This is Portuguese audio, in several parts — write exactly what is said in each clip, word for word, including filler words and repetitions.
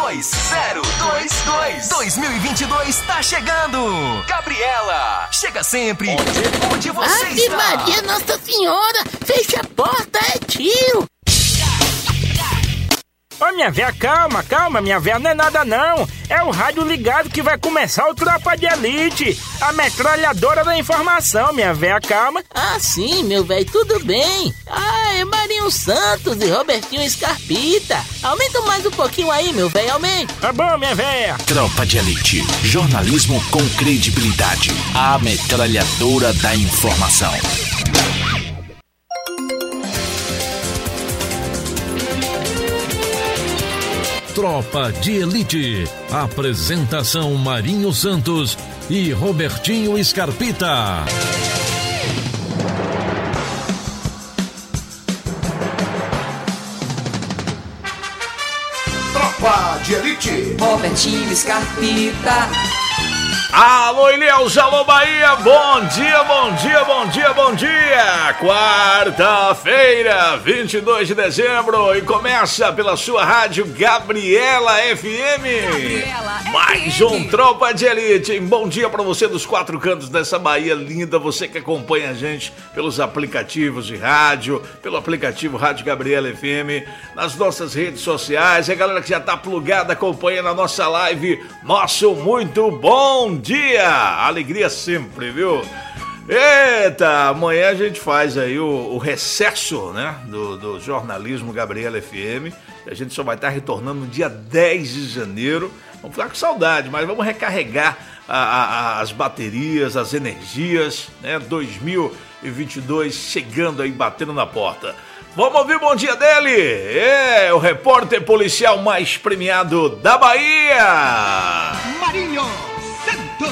dois zero dois dois. dois mil e vinte e dois tá chegando. Gabriela, chega sempre onde, onde você Ave está. Maria Nossa Senhora, fecha a porta, é tio. Ô minha véia, calma, calma, minha véia, não é nada não. É o rádio ligado que vai começar o Tropa de Elite, a metralhadora da informação, minha véia, calma. Ah, sim, meu velho, tudo bem. Ah, é Marinho Santos e Robertinho Scarpita. Aumenta mais um pouquinho aí, meu velho, aumenta. Tá bom, minha véia. Tropa de Elite, jornalismo com credibilidade, a metralhadora da informação. Tropa de Elite. Apresentação Marinho Santos e Robertinho Scarpita. Tropa de Elite. Robertinho Scarpita. Alô, Ilhéus, alô, Bahia, bom dia, bom dia, bom dia, bom dia! Quarta-feira, vinte e dois de dezembro, e começa pela sua rádio Gabriela F M. Gabriela Mais F M. Um Tropa de Elite. Bom dia pra você dos quatro cantos dessa Bahia linda, você que acompanha a gente pelos aplicativos de rádio, pelo aplicativo Rádio Gabriela F M, nas nossas redes sociais, a galera que já tá plugada acompanhando a nossa live. Nosso muito bom dia! Alegria sempre, viu? Eita, amanhã a gente faz aí o, o recesso, né, do, do jornalismo Gabriela F M. A gente só vai estar retornando no dia dez de janeiro. Vamos ficar com saudade, mas vamos recarregar a, a, as baterias, as energias, né? dois mil e vinte e dois chegando aí, batendo na porta. Vamos ouvir o bom dia dele. É o repórter policial mais premiado da Bahia, Marinho Santos.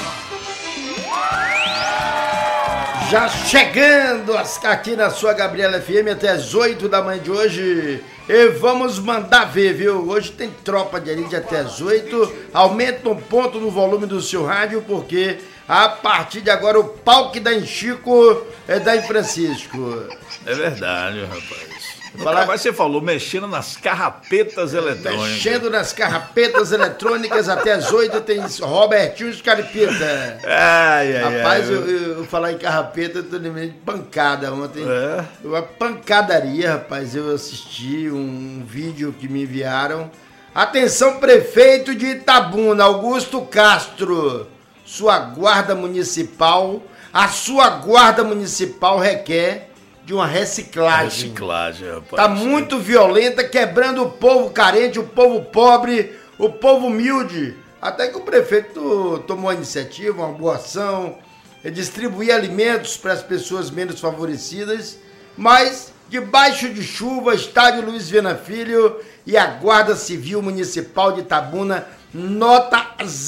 Já chegando aqui na sua Gabriela F M até as oito da manhã de hoje. E vamos mandar ver, viu? Hoje tem Tropa de Elite até as oito. Aumenta um ponto no volume do seu rádio, porque a partir de agora o pau que dá em Chico é da em Francisco. É verdade, rapaz. Falar... Mas você falou mexendo nas carrapetas eletrônicas. Mexendo nas carrapetas eletrônicas até as oito tem Robertinho Scarpita. Ai, ai, rapaz, ai. Eu, eu, eu falar em carrapeta, eu tô lembrando de pancada ontem. É? Uma pancadaria, rapaz. Eu assisti um vídeo que me enviaram. Atenção, prefeito de Itabuna, Augusto Castro. Sua guarda municipal, a sua guarda municipal requer de uma reciclagem. Reciclagem, rapaz. Tá muito violenta, quebrando o povo carente, o povo pobre, o povo humilde. Até que o prefeito tomou a iniciativa, uma boa ação, é distribuir alimentos para as pessoas menos favorecidas, mas debaixo de chuva, estádio Luiz Viana Filho e a Guarda Civil Municipal de Itabuna, nota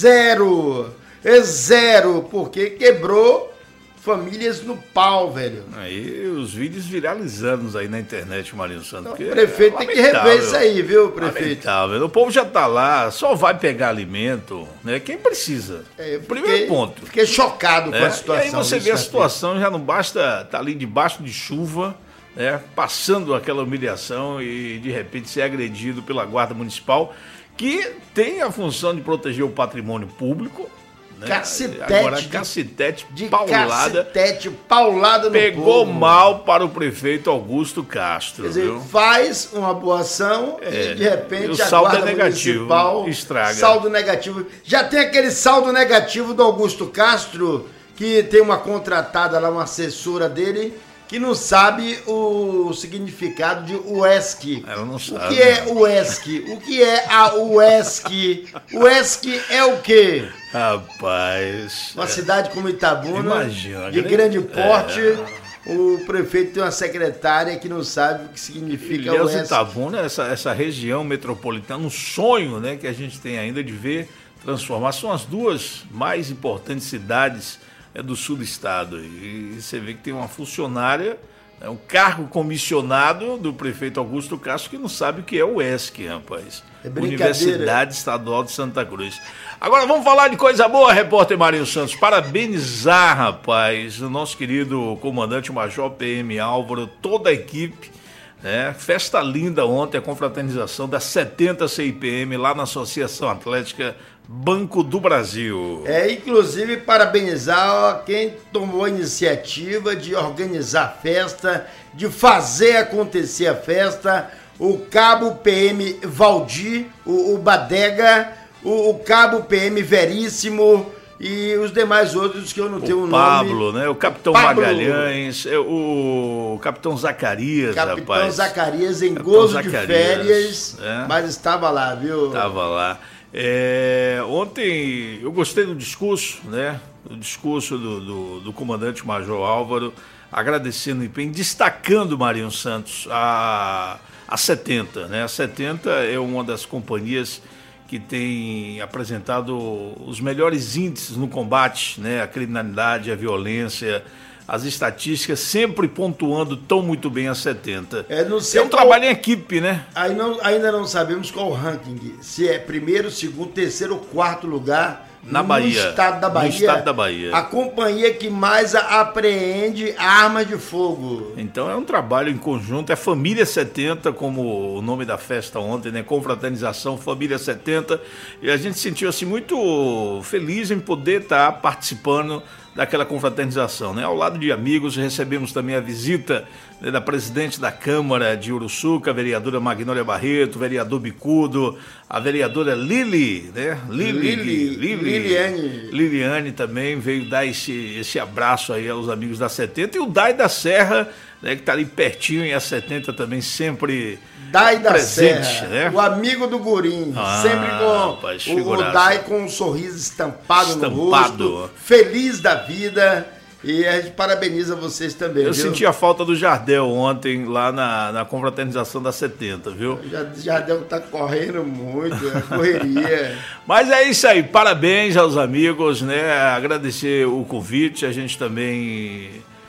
zero. É zero, porque quebrou famílias no pau, velho. Aí os vídeos viralizando aí na internet, Marinho Santos. Então, o prefeito é tem que rever isso aí, viu, prefeito? Lamentável. O povo já tá lá, só vai pegar alimento, né? Quem precisa. É, Primeiro fiquei, ponto. Fiquei chocado né? com a situação. E aí você vê a situação, já não basta tá ali debaixo de chuva, né? Passando aquela humilhação e de repente ser agredido pela Guarda Municipal, que tem a função de proteger o patrimônio público. Né? Cacetete. Agora, cacetete, de paulada. Cacetete, paulada no Pegou povo. mal para o prefeito Augusto Castro. Quer dizer, viu? faz uma boa ação é, e de repente e o a saldo Guarda é negativo, Municipal, estraga. Saldo negativo. Já tem aquele saldo negativo do Augusto Castro, que tem uma contratada lá, uma assessora dele, que não sabe o significado de U E S C. Ela não sabe. O que é U E S C? O que é a U E S C? U E S C é o quê? Rapaz. Uma é. cidade como Itabuna, Imagina, de grande porte, é. o prefeito tem uma secretária que não sabe o que significa U E S C. Itabuna, essa, essa região metropolitana, um sonho, né, que a gente tem ainda de ver transformar. São as duas mais importantes cidades é do sul do estado. E você vê que tem uma funcionária, é um cargo comissionado do prefeito Augusto Castro que não sabe o que é o U E S C, rapaz. É Universidade Estadual de Santa Cruz. Agora vamos falar de coisa boa, repórter Marinho Santos. Parabenizar, rapaz, o nosso querido comandante Major P M Álvaro, toda a equipe, É, festa linda ontem, a confraternização da setenta C I P M lá na Associação Atlética Banco do Brasil. É, inclusive parabenizar quem tomou a iniciativa de organizar a festa, de fazer acontecer a festa, o Cabo P M Valdir, o, o Badega, o, o Cabo P M Veríssimo e os demais outros que eu não tenho o nome. Pablo, né? O Capitão Pablo. Magalhães, o Capitão Zacarias, Capitão rapaz. Zacarias em Capitão gozo Zacarias, de férias, é. mas estava lá, viu? Estava lá. É, ontem eu gostei do discurso, né? O discurso do, do, do comandante Major Álvaro, agradecendo o empenho, destacando Marinho Santos, a, a setenta, né? A setenta é uma das companhias que tem apresentado os melhores índices no combate, né? A criminalidade, a violência, as estatísticas sempre pontuando tão muito bem a setenta. É, não sei é um qual... trabalho em equipe, né? Aí não, ainda não sabemos qual o ranking, se é primeiro, segundo, terceiro ou quarto lugar na no Bahia, estado da Bahia. No estado da Bahia. A companhia que mais apreende armas de fogo. Então é um trabalho em conjunto, é Família setenta, como o nome da festa ontem, né? Confraternização Família setenta. E a gente se sentiu assim muito feliz em poder estar participando daquela confraternização, né? Ao lado de amigos, recebemos também a visita, né, da presidente da Câmara de Uruçuca, a vereadora Magnólia Barreto, o vereador Bicudo, a vereadora Lili, né? Lili, Lili, Lili, Liliane. Liliane também veio dar esse, esse abraço aí aos amigos da setenta, e o Dai da Serra, né, que está ali pertinho, e a setenta também sempre Dai da presente, Serra, né? o amigo do Gurim, Ah, sempre com rapaz, o, o Dai com um sorriso estampado, Estampado. no rosto, feliz da vida, e a gente parabeniza vocês também, Eu viu? senti a falta do Jardel ontem lá na, na confraternização da setenta, viu? Já, já deve estar correndo muito, é correria. Mas é isso aí, parabéns aos amigos, né? Agradecer o convite, a gente também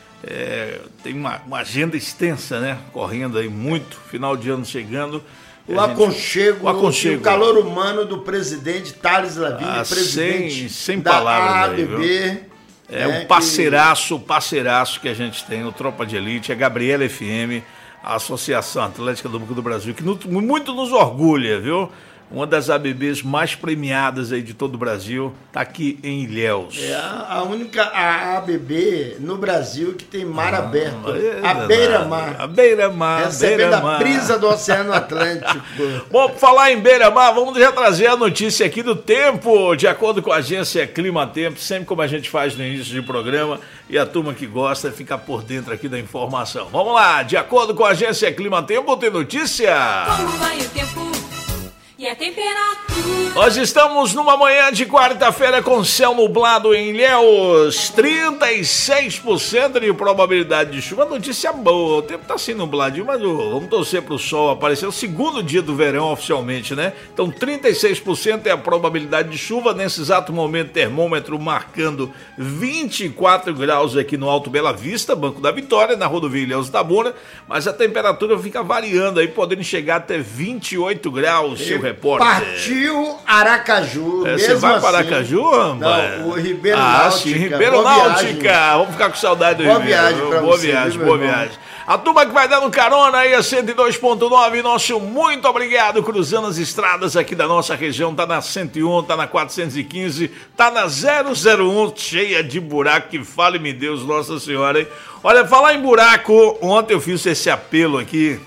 é, tem uma, uma agenda extensa, né? Correndo aí muito, final de ano chegando. O aconchego, o aconchego, o calor humano do presidente Thales Lavigne, ah, presidente sem, sem da palavras A aí, B B. viu? É né, um parceiraço, parceiraço que a gente tem, o Tropa de Elite, a Gabriela F M, a Associação Atlética do Banco do Brasil, que no, muito nos orgulha, viu? Uma das A B Bs mais premiadas aí de todo o Brasil, está aqui em Ilhéus. É a, a única A B B no Brasil que tem mar ah, aberto, é a beira-mar. A beira-mar, recebendo beira-mar. a brisa do Oceano Atlântico. Bom, por falar em beira-mar, vamos já trazer a notícia aqui do tempo, de acordo com a agência Clima Tempo, sempre como a gente faz no início de programa, e a turma que gosta fica por dentro aqui da informação. Vamos lá, de acordo com a agência Clima Tempo, tem notícia. Como vai o tempo? E a temperatura? Nós estamos numa manhã de quarta-feira com céu nublado em Ilhéus, trinta e seis por cento de probabilidade de chuva. Notícia boa, o tempo tá assim nubladinho, mas oh, vamos torcer pro sol aparecer. O segundo dia do verão oficialmente, né? Então trinta e seis por cento é a probabilidade de chuva. Nesse exato momento, termômetro marcando vinte e quatro graus aqui no Alto Bela Vista, Banco da Vitória, na rodovia Ilhéus Itabuna, mas a temperatura fica variando aí, podendo chegar até vinte e oito graus, seu repórter. Partiu Aracaju. É, você vai para Aracaju, rapaz? Não, o Ribeiro ah, Náutica. Sim, Ribeiro boa Náutica. Viagem. Vamos ficar com saudade do boa Ribeiro. Viagem pra boa você, viagem, viu, boa irmão? viagem. A turma que vai dando carona aí a cento e dois ponto nove, nosso muito obrigado, cruzando as estradas aqui da nossa região, tá na cento e um, tá na quatrocentos e quinze, tá na zero zero um, cheia de buraco, que fale-me Deus, Nossa Senhora, hein? Olha, falar em buraco, ontem eu fiz esse apelo aqui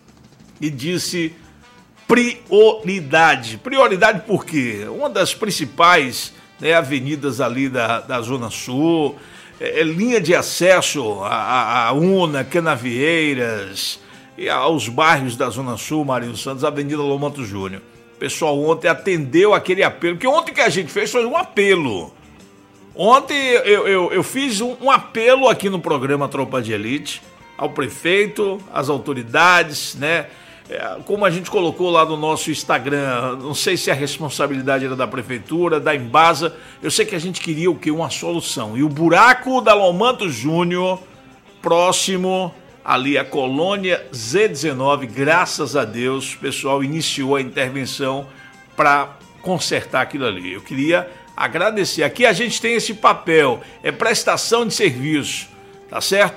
e disse prioridade. Prioridade por quê? Uma das principais, né, avenidas ali da, da Zona Sul, é, é linha de acesso a, a Una, Canavieiras e aos bairros da Zona Sul, Marinho Santos, Avenida Lomanto Júnior. O pessoal ontem atendeu aquele apelo, porque ontem que a gente fez foi um apelo. Ontem eu, eu, eu fiz um, um apelo aqui no programa Tropa de Elite, ao prefeito, às autoridades, né? É, como a gente colocou lá no nosso Instagram, não sei se a responsabilidade era da prefeitura, da Embasa, eu sei que a gente queria o quê? Uma solução. E o buraco da Lomanto Júnior, próximo ali à colônia Z dezenove, graças a Deus, o pessoal iniciou a intervenção para consertar aquilo ali. Eu queria agradecer. Aqui a gente tem esse papel, é prestação de serviço, tá certo?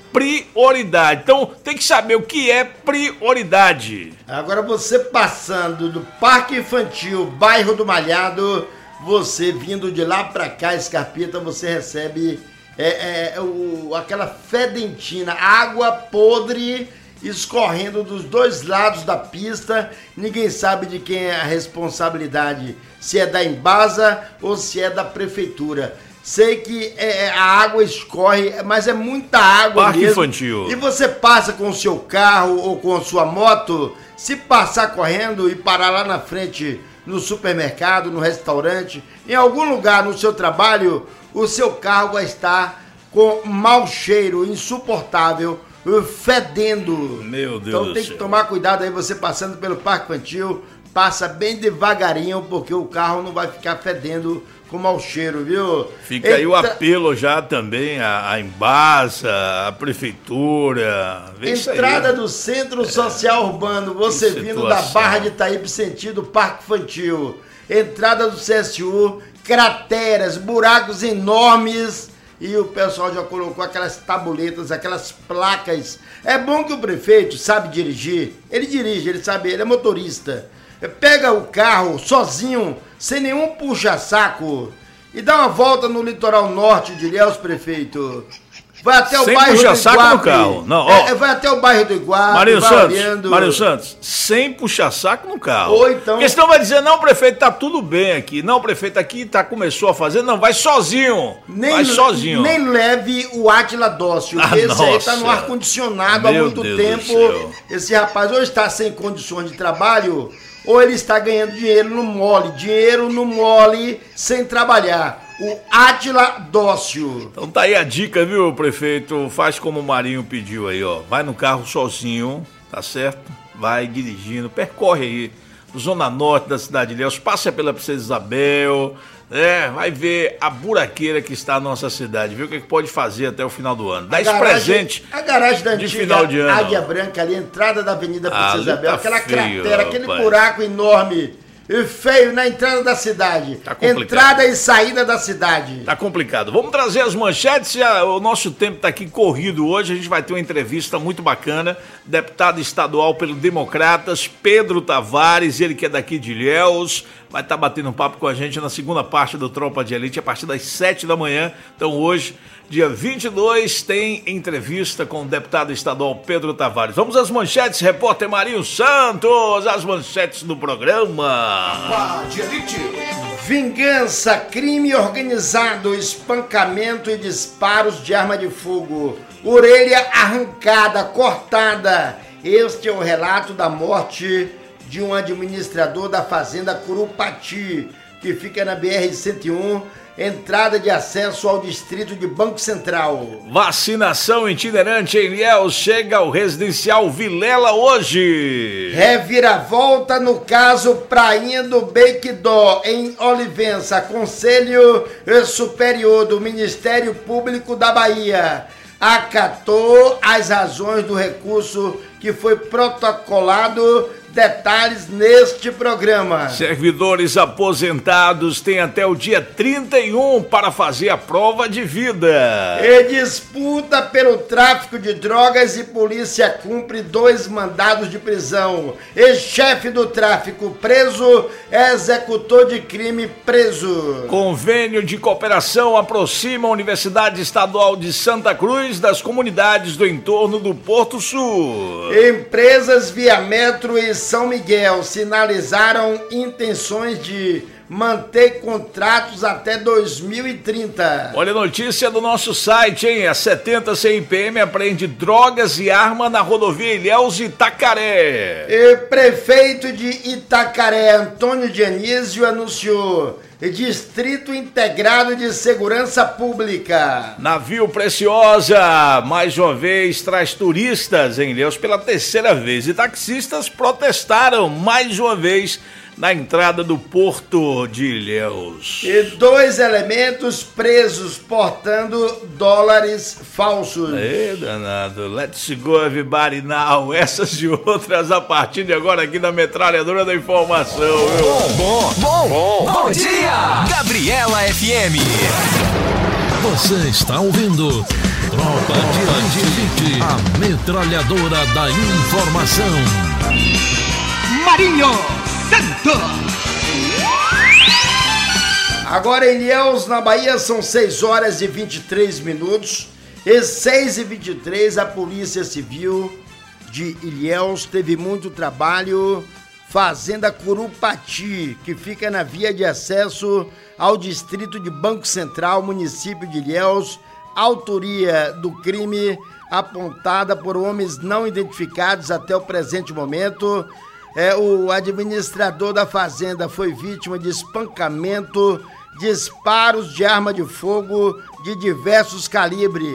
prioridade. Então tem que saber o que é prioridade. Agora você passando do Parque Infantil, bairro do Malhado, você vindo de lá pra cá, Scarpita, você recebe é, é, o, aquela fedentina, água podre escorrendo dos dois lados da pista. Ninguém sabe de quem é a responsabilidade, se é da Embasa ou se é da prefeitura. Sei que é, a água escorre, mas é muita água Parque mesmo. Infantil. E você passa com o seu carro ou com a sua moto, se passar correndo e parar lá na frente, no supermercado, no restaurante, em algum lugar no seu trabalho, o seu carro vai estar com mau cheiro, insuportável, fedendo. Meu Deus Então do tem céu. que tomar cuidado aí, você passando pelo Parque Infantil, passa bem devagarinho, porque o carro não vai ficar fedendo com mau cheiro, viu? Fica aí o Entra- apelo já também à, à Embasa, à prefeitura. Vê isso aí. Entrada do Centro Social Urbano, você Que vindo da situação. Barra de Itaípe, sentido Parque Infantil. Entrada do C S U, crateras, buracos enormes. E o pessoal já colocou aquelas tabuletas, aquelas placas. É bom que o prefeito sabe dirigir. Ele dirige, ele sabe, ele é motorista. Pega o carro sozinho, sem nenhum puxa-saco, e dá uma volta no litoral norte de Ilhéus, prefeito. Vai até o Sem bairro do puxa-saco no Iguape. carro. Não, ó. É, vai até o bairro do Iguape, Mário vai Santos, olhando. Mário Santos, sem puxar saco no carro. Ou então- Porque senão vai dizer, não, prefeito, tá tudo bem aqui. Não, prefeito, aqui tá, começou a fazer. Não, vai sozinho. Nem, vai sozinho. nem leve o Átila Dócil. Ah, Esse aí tá nossa. no ar-condicionado há Meu muito Deus do tempo. céu. Esse rapaz ou está sem condições de trabalho, ou ele está ganhando dinheiro no mole. Dinheiro no mole, sem trabalhar. O Átila Dócil. Então tá aí a dica, viu, prefeito? Faz como o Marinho pediu aí, ó. Vai no carro sozinho, tá certo? Vai dirigindo, percorre aí, zona norte da cidade de Ilhéus, passa pela Princesa Isabel, né? Vai ver a buraqueira que está a nossa cidade, viu o que que pode fazer até o final do ano. Dá A esse garagem- presente A garagem da de antiga final de ano. Águia Branca ali, entrada da Avenida Ah, Princesa ali Isabel, tá aquela feio, cratera, aquele rapaz. buraco enorme e feio na entrada da cidade. Tá complicado. Entrada e saída da cidade. Tá complicado. Vamos trazer as manchetes. Já, o nosso tempo tá aqui corrido hoje. A gente vai ter uma entrevista muito bacana. Deputado estadual pelo Democratas, Pedro Tavares, ele que é daqui de Ilhéus, vai estar batendo um papo com a gente na segunda parte do Tropa de Elite, a partir das sete da manhã. Então hoje, dia vinte e dois, tem entrevista com o deputado estadual Pedro Tavares. Vamos às manchetes, repórter Marinho Santos, as manchetes do programa. Vingança, crime organizado, espancamento e disparos de arma de fogo. Orelha arrancada, cortada. Este é o relato da morte de um administrador da fazenda Curupati, que fica na B R cento e um, entrada de acesso ao distrito de Banco Central. Vacinação itinerante em Ilhéus chega ao residencial Vilela hoje. Reviravolta no caso Prainha do Bequidó, em Olivença. Conselho Superior do Ministério Público da Bahia acatou as razões do recurso que foi protocolado. Detalhes neste programa. Servidores aposentados têm até o dia trinta e um para fazer a prova de vida. E disputa pelo tráfico de drogas e polícia cumpre dois mandados de prisão. E chefe do tráfico preso, executor de crime preso. Convênio de cooperação aproxima a Universidade Estadual de Santa Cruz das comunidades do entorno do Porto Sul. Empresas Via Metro e São Miguel sinalizaram intenções de manter contratos até dois mil e trinta. Olha a notícia do nosso site, hein? A setenta C I P M apreende drogas e arma na rodovia Ilhéus e Itacaré. E prefeito de Itacaré, Antônio Dionísio, anunciou Distrito Integrado de Segurança Pública. Navio Preciosa, mais uma vez, traz turistas em Ilhéus pela terceira vez. E taxistas protestaram mais uma vez na entrada do Porto de Ilhéus. E dois elementos presos portando dólares falsos. Ê, danado. Let's go, everybody now. Essas e outras a partir de agora aqui na Metralhadora da Informação. Viu? Bom, bom, bom, bom dia! Gabriela F M. Você está ouvindo Tropa de Elite, a metralhadora da informação. Marinho Santos. Agora em Ilhéus, na Bahia, são seis horas e vinte e três minutos. E seis e vinte e três, a Polícia Civil de Ilhéus teve muito trabalho. Fazenda Curupati, que fica na via de acesso ao distrito de Banco Central, município de Ilhéus. Autoria do crime apontada por homens não identificados até o presente momento. É, o administrador da fazenda foi vítima de espancamento, disparos de arma de fogo de diversos calibres,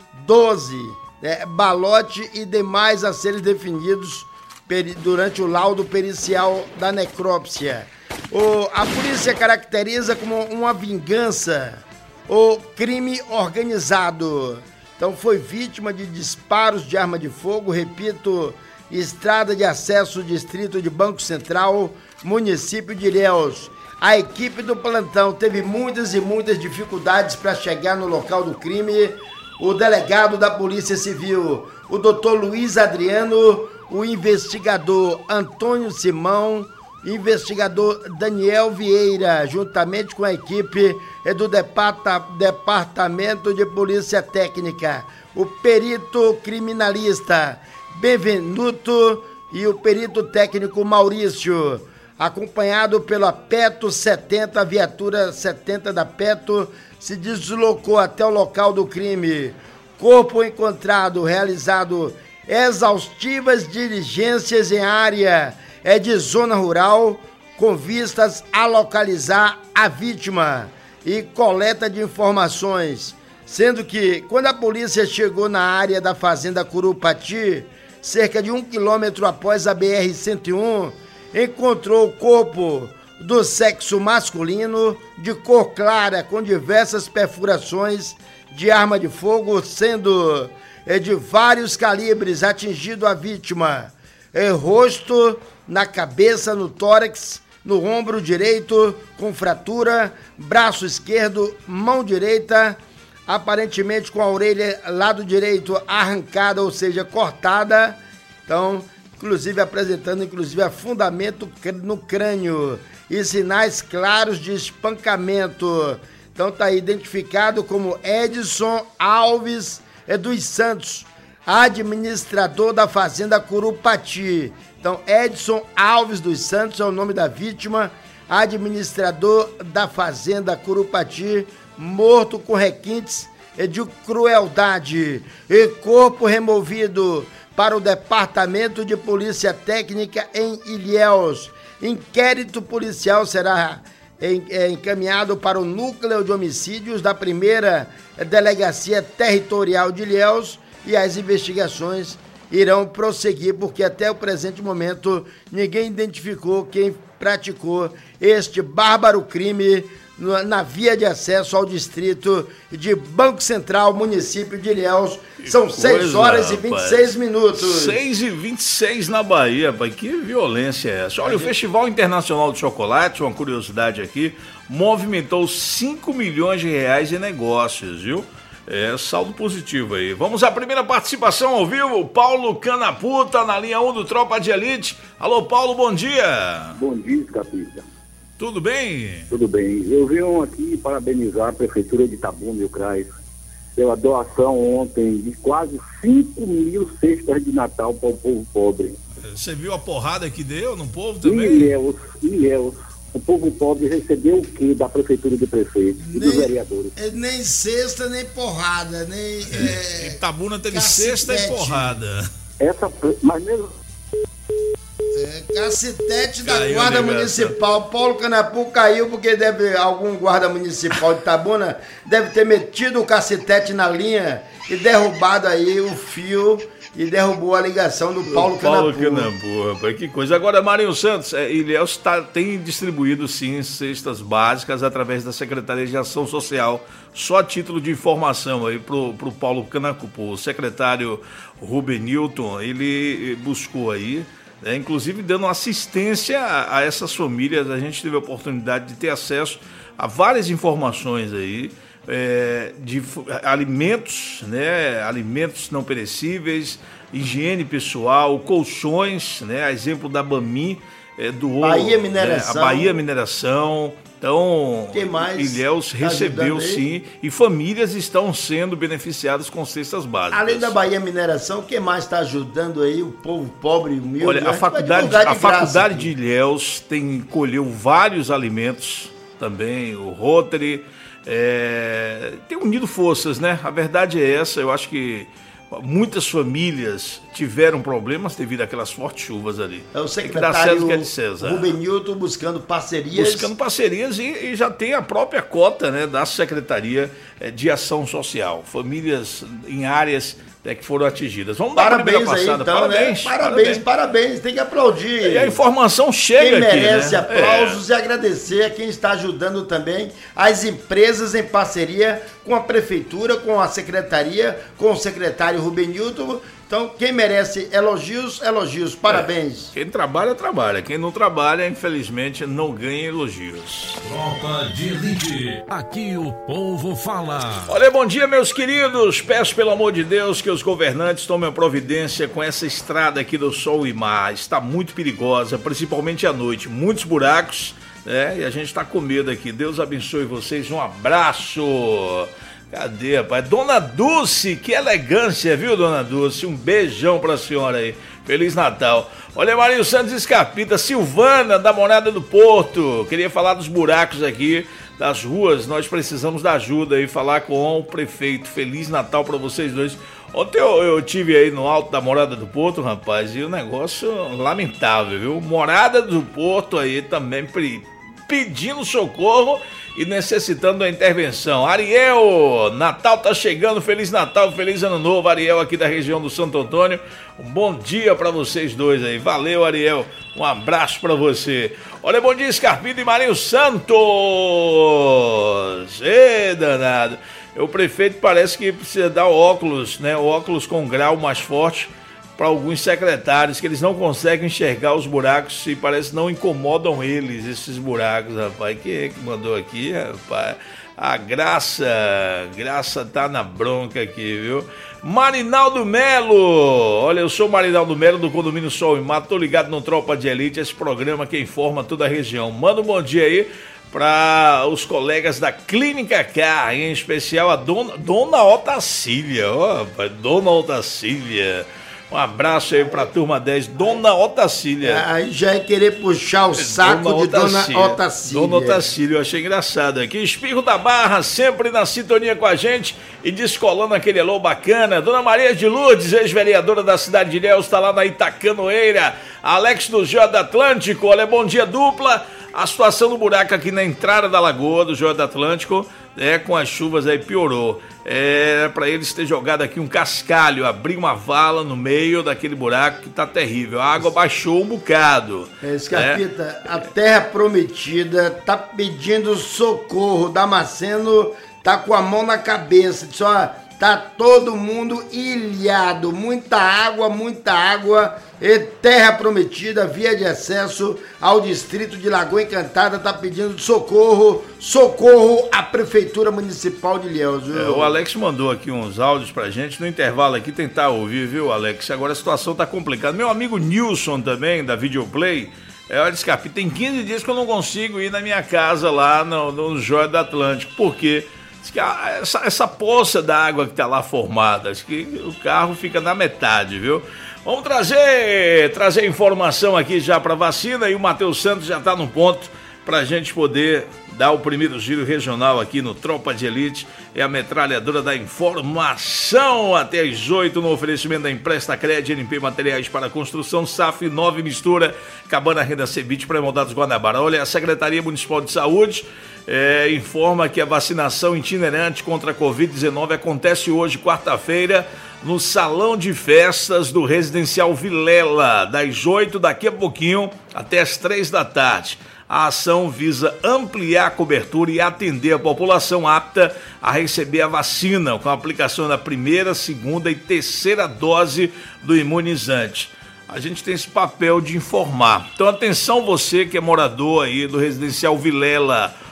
doze, é, balote e demais a serem definidos peri- durante o laudo pericial da necrópsia. O, a polícia caracteriza como uma vingança o crime organizado. Então foi vítima de disparos de arma de fogo, repito, estrada de acesso, distrito de Banco Central, município de Ilhéus. A equipe do plantão teve muitas e muitas dificuldades para chegar no local do crime. O delegado da Polícia Civil, o doutor Luiz Adriano, o investigador Antônio Simão, investigador Daniel Vieira, juntamente com a equipe do Departa, Departamento de Polícia Técnica, o perito criminalista Benvenuto e o perito técnico Maurício, acompanhado pela Peto setenta, a viatura setenta da Peto, se deslocou até o local do crime. Corpo encontrado, realizado exaustivas diligências em área é de zona rural, com vistas a localizar a vítima e coleta de informações, sendo que, quando a polícia chegou na área da fazenda Curupati, cerca de um quilômetro após a B R cento e um, encontrou o corpo do sexo masculino, de cor clara, com diversas perfurações de arma de fogo, sendo é, de vários calibres, atingido a vítima. É, rosto, na cabeça, no tórax, no ombro direito, com fratura, braço esquerdo, mão direita, aparentemente com a orelha lado direito arrancada, ou seja, cortada. Então, inclusive apresentando inclusive afundamento no crânio e sinais claros de espancamento. Então está identificado como Edson Alves dos Santos, administrador da fazenda Curupati. Então, Edson Alves dos Santos é o nome da vítima, administrador da fazenda Curupati, morto com requintes de crueldade, e corpo removido para o Departamento de Polícia Técnica em Ilhéus. Inquérito policial será encaminhado para o Núcleo de Homicídios da primeira Delegacia Territorial de Ilhéus, e as investigações irão prosseguir, porque até o presente momento ninguém identificou quem praticou este bárbaro crime na via de acesso ao distrito de Banco Central, município de Ilhéus. São seis horas e vinte e seis minutos. seis e vinte e seis na Bahia, pai. Que violência é essa? Olha, o Festival Internacional de Chocolate, uma curiosidade aqui, movimentou cinco milhões de reais em negócios, viu? É, saldo positivo aí. Vamos à primeira participação ao vivo. Paulo Canaputa, na linha um do Tropa de Elite. Alô, Paulo, bom dia. Bom dia, Capita. Tudo bem? Tudo bem. Eu venho aqui parabenizar a Prefeitura de Itabuna e o C R A S pela doação ontem de quase cinco mil cestas de Natal para o povo pobre. Você viu a porrada que deu no povo também? Ilhéus, Ilhéus. O povo pobre recebeu o quê da Prefeitura de Prefeito e dos vereadores? Nem cesta, nem porrada, nem... É, Itabuna teve cacetete. Cesta e porrada. Essa, mas mesmo... É, cacetete da Caiu Guarda negação. Municipal. Paulo Canapu caiu porque deve, algum guarda municipal de Itabuna deve ter metido o cacetete na linha e derrubado aí o fio e derrubou a ligação do Paulo Canapu. Paulo Canapu, rapaz, que coisa. Agora, Marinho Santos, é, Ilhéus tá, tem distribuído, sim, cestas básicas através da Secretaria de Ação Social, só a título de informação aí pro, pro Paulo Canapu. O secretário Rubenilton, ele buscou aí, né, inclusive dando assistência a, a essas famílias. A gente teve a oportunidade de ter acesso a várias informações aí, é, de alimentos, né? Alimentos não perecíveis, higiene pessoal, colchões, né? A exemplo da Bami, é, doou Bahia Mineração. Né? A Bahia Mineração. Então, Quem mais Ilhéus recebeu sim, e famílias estão sendo beneficiadas com cestas básicas. Além da Bahia Mineração, quem mais está ajudando aí o povo pobre e humilde? Olha, a faculdade, a faculdade de Ilhéus tem, colheu vários alimentos também, o Rotary, é, tem unido forças, né? A verdade é essa, eu acho que muitas famílias tiveram problemas devido àquelas fortes chuvas ali. É o secretário que é de César. Rubem Newton buscando parcerias. Buscando parcerias e, e já tem a própria cota, né, da Secretaria de Ação Social. Famílias em áreas, né, que foram atingidas. Vamos dar parabéns a primeira passada. Aí, então, parabéns, né? parabéns, parabéns, parabéns. Tem que aplaudir. E a informação chega quem aqui, merece né? aplausos é. e agradecer a quem está ajudando também as empresas em parceria com a Prefeitura, com a Secretaria, com o secretário Rubem Newton. Então, quem merece elogios, elogios. Parabéns. É. Quem trabalha, trabalha. Quem não trabalha, infelizmente, não ganha elogios. Tropa de Elite. Aqui o povo fala. Olha, bom dia, meus queridos. Peço, pelo amor de Deus, que os governantes tomem a providência com essa estrada aqui do Sol e Mar. Está muito perigosa, principalmente à noite. Muitos buracos, né? E a gente está com medo aqui. Deus abençoe vocês. Um abraço. Cadê, rapaz? Dona Dulce, que elegância, viu, Dona Dulce? Um beijão pra senhora aí. Feliz Natal. Olha, Marinho Santos Escarpita, Silvana, da Morada do Porto. Queria falar dos buracos aqui, das ruas. Nós precisamos da ajuda aí, falar com o prefeito. Feliz Natal pra vocês dois. Ontem eu, eu tive aí no alto da Morada do Porto, rapaz, e o negócio lamentável, viu? Morada do Porto aí também pedindo socorro e necessitando da intervenção. Ariel, Natal tá chegando, Feliz Natal, Feliz Ano Novo, Ariel aqui da região do Santo Antônio. Um bom dia pra vocês dois aí. Valeu, Ariel. Um abraço pra você. Olha, bom dia, Escarpita e Marinho Santos. Ê, danado. O prefeito parece que precisa dar óculos, né? Óculos com grau mais forte para alguns secretários, que eles não conseguem enxergar os buracos e parece não incomodam eles, esses buracos, rapaz. Quem é que mandou aqui, rapaz? A Graça, Graça tá na bronca aqui, viu? Marinaldo Melo, olha, eu sou Marinaldo Melo do Condomínio Sol e Mato, tô ligado no Tropa de Elite, esse programa que informa toda a região. Manda um bom dia aí para os colegas da Clínica Car, em especial a dona, dona Otacília, ó, rapaz, Dona Otacília. Um abraço aí pra turma dez, Dona Otacília. Aí já é querer puxar o saco Dona de Otacília. Dona Otacília. Dona Otacília, eu achei engraçado aqui. Espirro da Barra, sempre na sintonia com a gente e descolando aquele alô bacana. Dona Maria de Lourdes, ex-vereadora da cidade de Ilhéus, está lá na Itacanoeira. Alex do Joia Atlântico, olha, bom dia dupla. A situação do buraco aqui na entrada da lagoa do Joia Atlântico, é, com as chuvas aí piorou. É para eles ter jogado aqui um cascalho, abrir uma vala no meio daquele buraco que tá terrível. A água baixou um bocado. É, Escarpita, é. A terra prometida tá pedindo socorro. Damasceno tá com a mão na cabeça. Diz, ó, tá todo mundo ilhado. Muita água, muita água. E terra prometida, via de acesso ao distrito de Lagoa Encantada, tá pedindo socorro, socorro à Prefeitura Municipal de Ilhéus. É, o Alex mandou aqui uns áudios pra gente, no intervalo aqui, tentar ouvir, viu, Alex? Agora a situação tá complicada. Meu amigo Nilson também, da Videoplay, é, olha, Escape, tem quinze dias que eu não consigo ir na minha casa lá no, no Joia do Atlântico, porque que essa, essa poça da água que tá lá formada, acho que o carro fica na metade, viu? Vamos trazer, trazer informação aqui já para vacina e o Matheus Santos já está no ponto para a gente poder dar o primeiro giro regional aqui no Tropa de Elite. É a metralhadora da informação até às oito no oferecimento da Empresta Crédito, N P Materiais para Construção, S A F nove Mistura, Cabana Renda Cebit, Pré-Moldados Guanabara. Olha, a Secretaria Municipal de Saúde é, informa que a vacinação itinerante contra a covid dezenove acontece hoje, quarta-feira, no Salão de Festas do Residencial Vilela, das oito daqui a pouquinho até as três da tarde. A ação visa ampliar a cobertura e atender a população apta a receber a vacina, com a aplicação da primeira, segunda e terceira dose do imunizante. A gente tem esse papel de informar. Então atenção você que é morador aí do Residencial Vilela,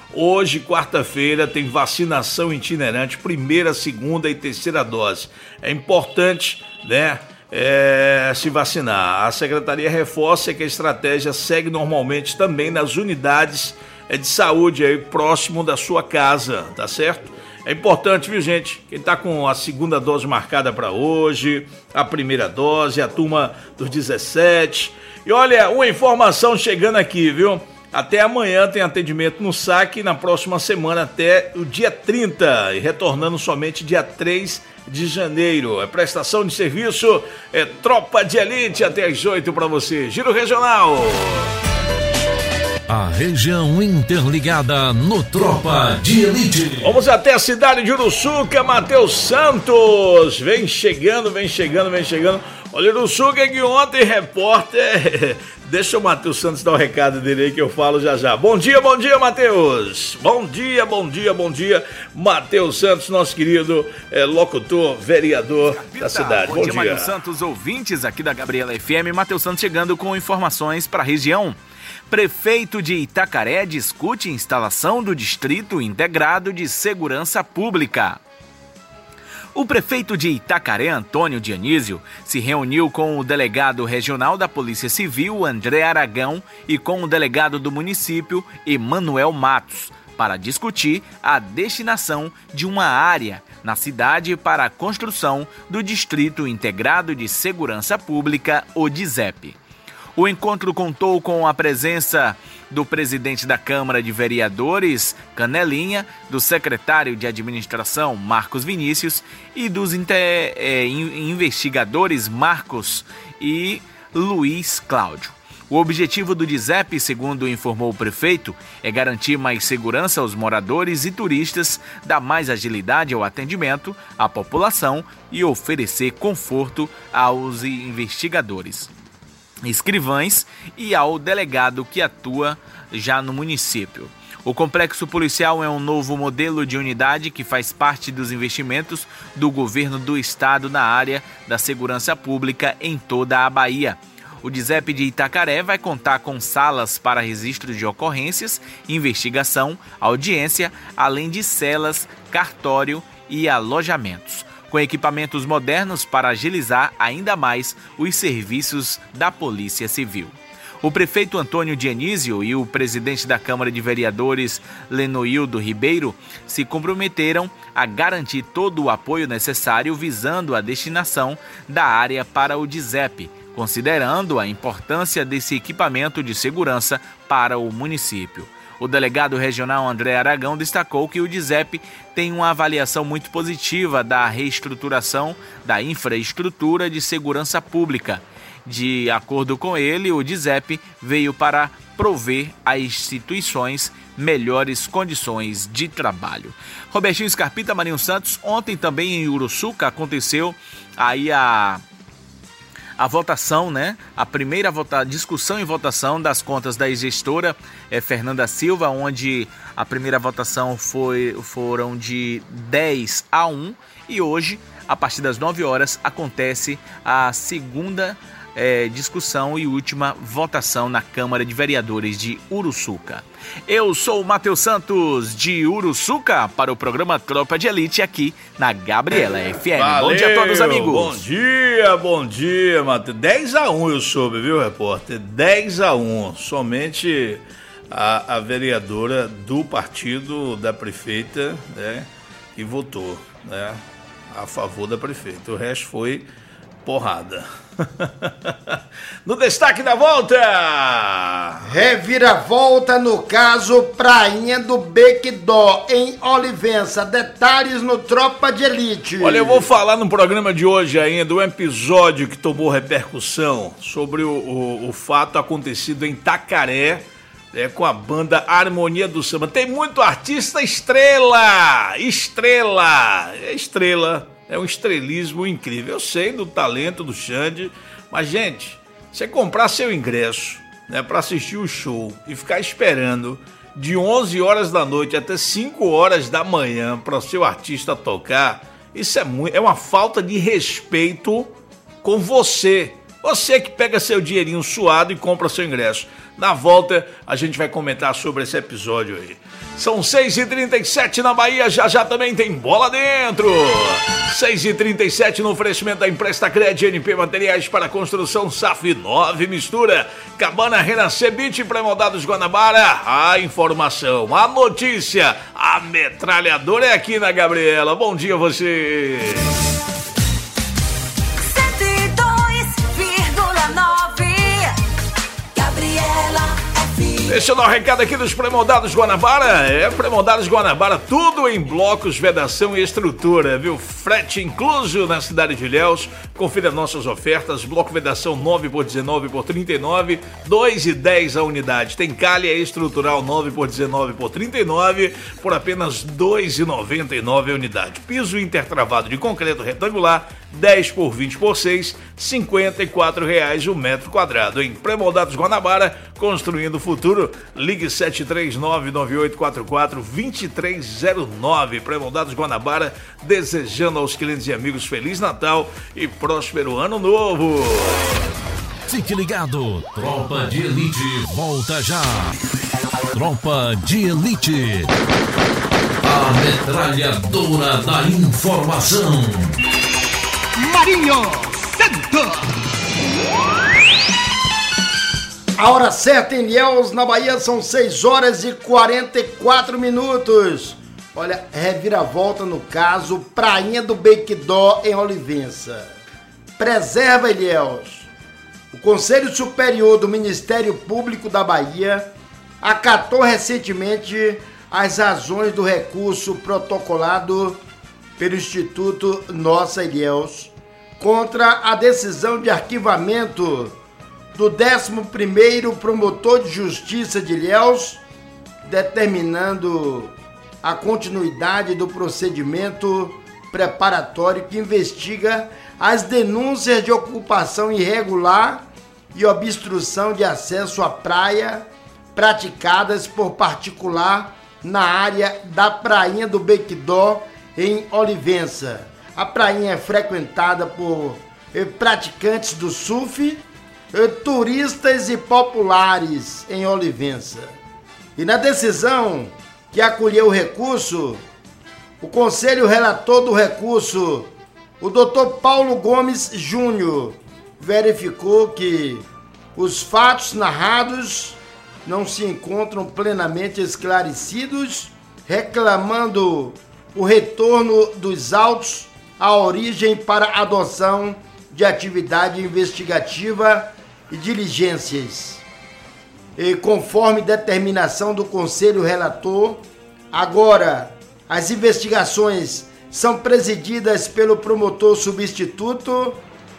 Hoje, quarta-feira, tem vacinação itinerante, primeira, segunda e terceira dose. É importante, né, é, se vacinar. A Secretaria reforça que a estratégia segue normalmente também nas unidades de saúde aí próximo da sua casa, tá certo? É importante, viu, gente? Quem tá com a segunda dose marcada para hoje, a primeira dose, a turma dos dezessete. E olha, uma informação chegando aqui, viu? Até amanhã tem atendimento no saque, na próxima semana até o dia trinta, e retornando somente dia três de janeiro. É prestação de serviço, é Tropa de Elite até às oito para você. Giro Regional. A região interligada no Tropa de Elite. Vamos até a cidade de Uruçuca, Matheus Santos. Vem chegando, vem chegando, vem chegando. Olha, Uruçuca que ontem, repórter... Deixa o Matheus Santos dar o recado dele aí que eu falo já já. Bom dia, bom dia, Matheus. Bom dia, bom dia, bom dia. Matheus Santos, nosso querido é, locutor, vereador Capita, da cidade. Bom, bom dia, dia, Matheus Santos, ouvintes aqui da Gabriela F M. Matheus Santos chegando com informações para a região. Prefeito de Itacaré discute instalação do Distrito Integrado de Segurança Pública. O prefeito de Itacaré, Antônio Dionísio, se reuniu com o delegado regional da Polícia Civil, André Aragão, e com o delegado do município, Emanuel Matos, para discutir a destinação de uma área na cidade para a construção do Distrito Integrado de Segurança Pública, o DISEP. O encontro contou com a presença do presidente da Câmara de Vereadores, Canelinha, do secretário de Administração, Marcos Vinícius, e dos inter... é, investigadores Marcos e Luiz Cláudio. O objetivo do DISEP, segundo informou o prefeito, é garantir mais segurança aos moradores e turistas, dar mais agilidade ao atendimento à população e oferecer conforto aos investigadores, escrivães e ao delegado que atua já no município. O complexo policial é um novo modelo de unidade que faz parte dos investimentos do governo do estado na área da segurança pública em toda a Bahia. O DISEP de Itacaré vai contar com salas para registro de ocorrências, investigação, audiência, além de celas, cartório e alojamentos, com equipamentos modernos para agilizar ainda mais os serviços da Polícia Civil. O prefeito Antônio Dionísio e o presidente da Câmara de Vereadores, Lenoildo Ribeiro, se comprometeram a garantir todo o apoio necessário visando a destinação da área para o DISEP, considerando a importância desse equipamento de segurança para o município. O delegado regional André Aragão destacou que o DISEP tem uma avaliação muito positiva da reestruturação da infraestrutura de segurança pública. De acordo com ele, o DISEP veio para prover às instituições melhores condições de trabalho. Robertinho Scarpita, Marinho Santos, ontem também em Uruçuca aconteceu aí a... a votação, né? A primeira vota... discussão e votação das contas da ex-gestora é, Fernanda Silva, onde a primeira votação foi, foram de dez a um e hoje, a partir das nove horas, acontece a segunda é, discussão e última votação na Câmara de Vereadores de Uruçuca. Eu sou o Matheus Santos de Uruçuca para o programa Tropa de Elite aqui na Gabriela F M. Valeu, bom dia a todos, amigos. Bom dia, bom dia, Matheus. dez a um eu soube, viu, repórter? dez a um. Somente a, a vereadora do partido da prefeita, né, que votou, né, a favor da prefeita. O resto foi porrada. No destaque da volta, reviravolta no caso Prainha do Bequidó, em Olivença. Detalhes no Tropa de Elite. Olha, eu vou falar no programa de hoje ainda um episódio que tomou repercussão sobre o, o, o fato acontecido em Itacaré, é, com a banda Harmonia do Samba. Tem muito artista estrela, estrela, é estrela. É um estrelismo incrível. Eu sei do talento do Xande, mas, gente, você comprar seu ingresso, né, para assistir o show e ficar esperando de onze horas da noite até cinco horas da manhã para o seu artista tocar, isso é, muito, é uma falta de respeito com você, Você que pega seu dinheirinho suado e compra seu ingresso. Na volta, a gente vai comentar sobre esse episódio aí. São seis e trinta e sete na Bahia, já já também tem bola dentro. seis e trinta e sete no oferecimento da Empresta Cred, N P Materiais para Construção, S A F nove Mistura, Cabana Renascer Beach, Pré-moldados Guanabara. A informação, a notícia, a metralhadora é aqui na Gabriela. Bom dia a você. Deixa eu dar um recado aqui dos Pré-moldados Guanabara. É, Pré-moldados Guanabara, tudo em blocos, vedação e estrutura, viu? Frete incluso na cidade de Ilhéus. Confira nossas ofertas. Bloco vedação nove por dezenove por trinta e nove, dois e dez a unidade. Tem calha estrutural nove por dezenove por trinta e nove por apenas dois e noventa e nove a unidade. Piso intertravado de concreto retangular dez por vinte por seis, cinquenta e quatro reais o metro quadrado. Em Pré-moldados Guanabara, construindo o futuro. Ligue sete três nove nove oito quatro quatro dois três zero nove. Pré-moldados Guanabara, desejando aos clientes e amigos Feliz Natal e próspero Ano Novo. Fique ligado, Tropa de Elite volta já. Tropa de Elite, a metralhadora da informação. Marinho Santos. A hora certa em Ilhéus, na Bahia, são seis horas e quarenta e quatro minutos. Olha, reviravolta no caso Prainha do Bequidó, em Olivença. Preserva Ilhéus. O Conselho Superior do Ministério Público da Bahia acatou recentemente as razões do recurso protocolado pelo Instituto Nossa Ilhéus contra a decisão de arquivamento do décimo primeiro Promotor de Justiça de Ilhéus, determinando a continuidade do procedimento preparatório que investiga as denúncias de ocupação irregular e obstrução de acesso à praia praticadas por particular na área da Prainha do Bequidó, em Olivença. A prainha é frequentada por praticantes do surf, turistas e populares em Olivença. E na decisão que acolheu o recurso, o conselho relator do recurso, o doutor Paulo Gomes Júnior, verificou que os fatos narrados não se encontram plenamente esclarecidos, reclamando o retorno dos autos à origem para adoção de atividade investigativa e diligências. E conforme determinação do conselho relator, agora as investigações são presididas pelo promotor substituto,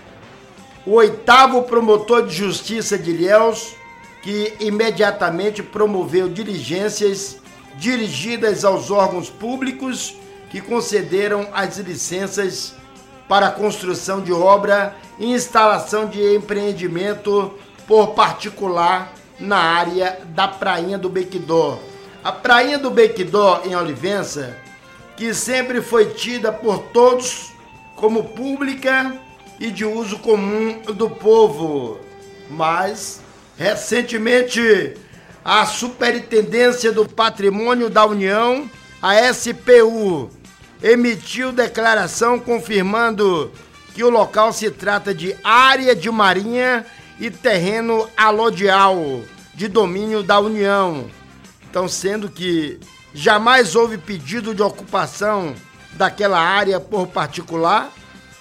o oitavo promotor de justiça de Ilhéus, que imediatamente promoveu diligências dirigidas aos órgãos públicos que concederam as licenças para a construção de obra e instalação de empreendimento por particular na área da Prainha do Bequidó. A Prainha do Bequidó, em Olivença, que sempre foi tida por todos como pública e de uso comum do povo, mas recentemente a Superintendência do Patrimônio da União, a S P U, emitiu declaração confirmando que o local se trata de área de marinha e terreno alodial de domínio da União. Então, sendo que jamais houve pedido de ocupação daquela área por particular,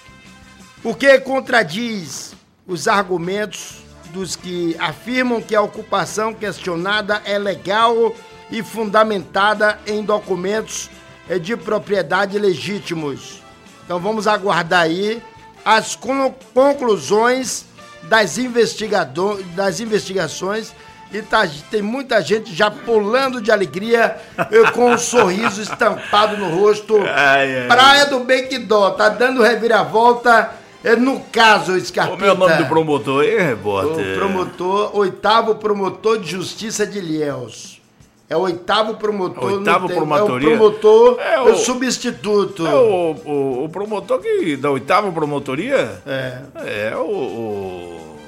o que contradiz os argumentos dos que afirmam que a ocupação questionada é legal e fundamentada em documentos de propriedade legítimos. Então vamos aguardar aí as conclusões das, investigador, das investigações e tá, tem muita gente já pulando de alegria com um sorriso estampado no rosto. Ai, ai. Praia do Bequidó, tá dando reviravolta no caso, Scarpita. Como é o nome do promotor aí, repórter? O promotor, oitavo promotor de justiça de Ilhéus. É o oitavo promotor. Oitavo no promotoria? É o promotor é o, substituto. É o, o, o promotor que da oitava promotoria? É. É o... o...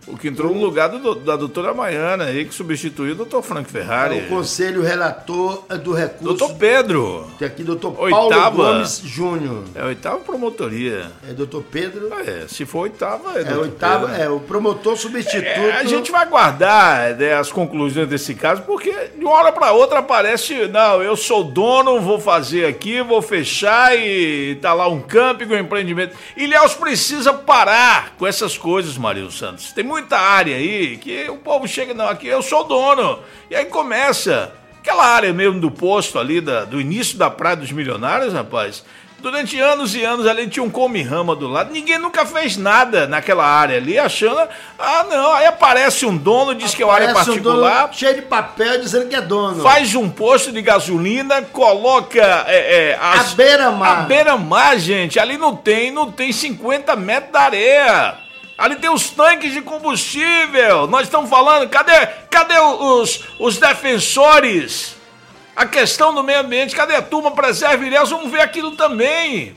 O que entrou no lugar do, da doutora Maiana aí, que substituiu o doutor Frank Ferrari. É o conselho relator do recurso. Doutor Pedro. Tem aqui doutor Oitava, Paulo Gomes Júnior. É a oitava promotoria. É doutor Pedro. É, se for oitava, é É doutor oitava, Pedro. é o promotor substituto. É, a gente vai guardar, né, as conclusões desse caso, porque de uma hora para outra aparece, não, eu sou dono, vou fazer aqui, vou fechar e tá lá um camping, um empreendimento. Ilhéus precisa parar com essas coisas, Marinho Santos. Tem muita área aí que o povo chega, não, aqui eu sou dono. E aí começa aquela área mesmo do posto ali, da, do início da Praia dos Milionários, rapaz. Durante anos e anos ali tinha um come-rama do lado. Ninguém nunca fez nada naquela área ali, achando... Ah, não, aí aparece um dono, diz que é uma área particular. Um dono cheio de papel dizendo que é dono. Faz um posto de gasolina, coloca... É, é, as, a beira-mar. A beira-mar, gente. Ali não tem, não tem cinquenta metros da areia. Ali tem os tanques de combustível. Nós estamos falando... Cadê, cadê os, os defensores... A questão do meio ambiente, cadê a turma Preserva Ilhéus? Vamos ver aquilo também.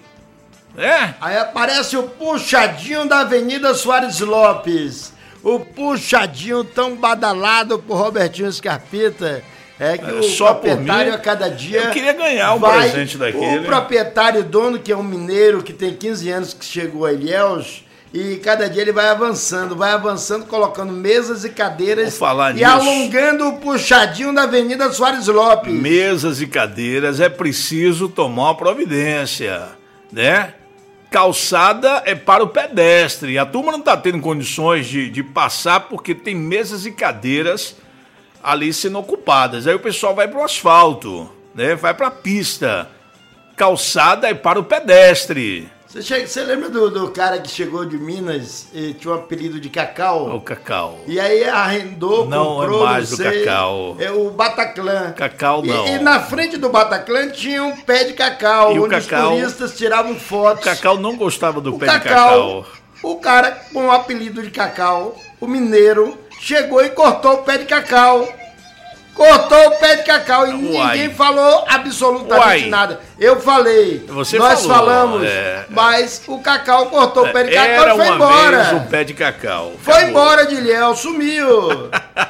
É? Aí aparece o puxadinho da Avenida Soares Lopes. O puxadinho tão badalado por Robertinho Scarpita. É que é, o só proprietário a cada dia... Eu queria ganhar um vai, presente daquele. O proprietário dono, que é um mineiro, que tem quinze anos que chegou a Ilhéus... E cada dia ele vai avançando, vai avançando, colocando mesas e cadeiras falar e nisso, alongando o puxadinho da Avenida Soares Lopes. Mesas e cadeiras, é preciso tomar uma providência, né? Calçada é para o pedestre. A turma não está tendo condições de, de passar porque tem mesas e cadeiras ali sendo ocupadas. Aí o pessoal vai para o asfalto, né? Vai para a pista. Calçada é para o pedestre. Você, chega, você lembra do, do cara que chegou de Minas e tinha um apelido de Cacau? O Cacau. E aí arrendou, não comprou, é mais não do sei, Cacau. É o Bataclan. Cacau não. E, e na frente do Bataclan tinha um pé de cacau, e onde o Cacau, os turistas tiravam fotos. O Cacau não gostava do o pé cacau, de cacau. O cara com o apelido de Cacau, o mineiro, chegou e cortou o pé de cacau. Cortou o pé de cacau e Uai. ninguém falou absolutamente Uai. nada. Eu falei, Você nós falou, falamos, é. mas o Cacau cortou o pé de cacau Era e foi uma embora. Vez o pé de cacau. Foi Acabou. embora de Ilhéus, sumiu.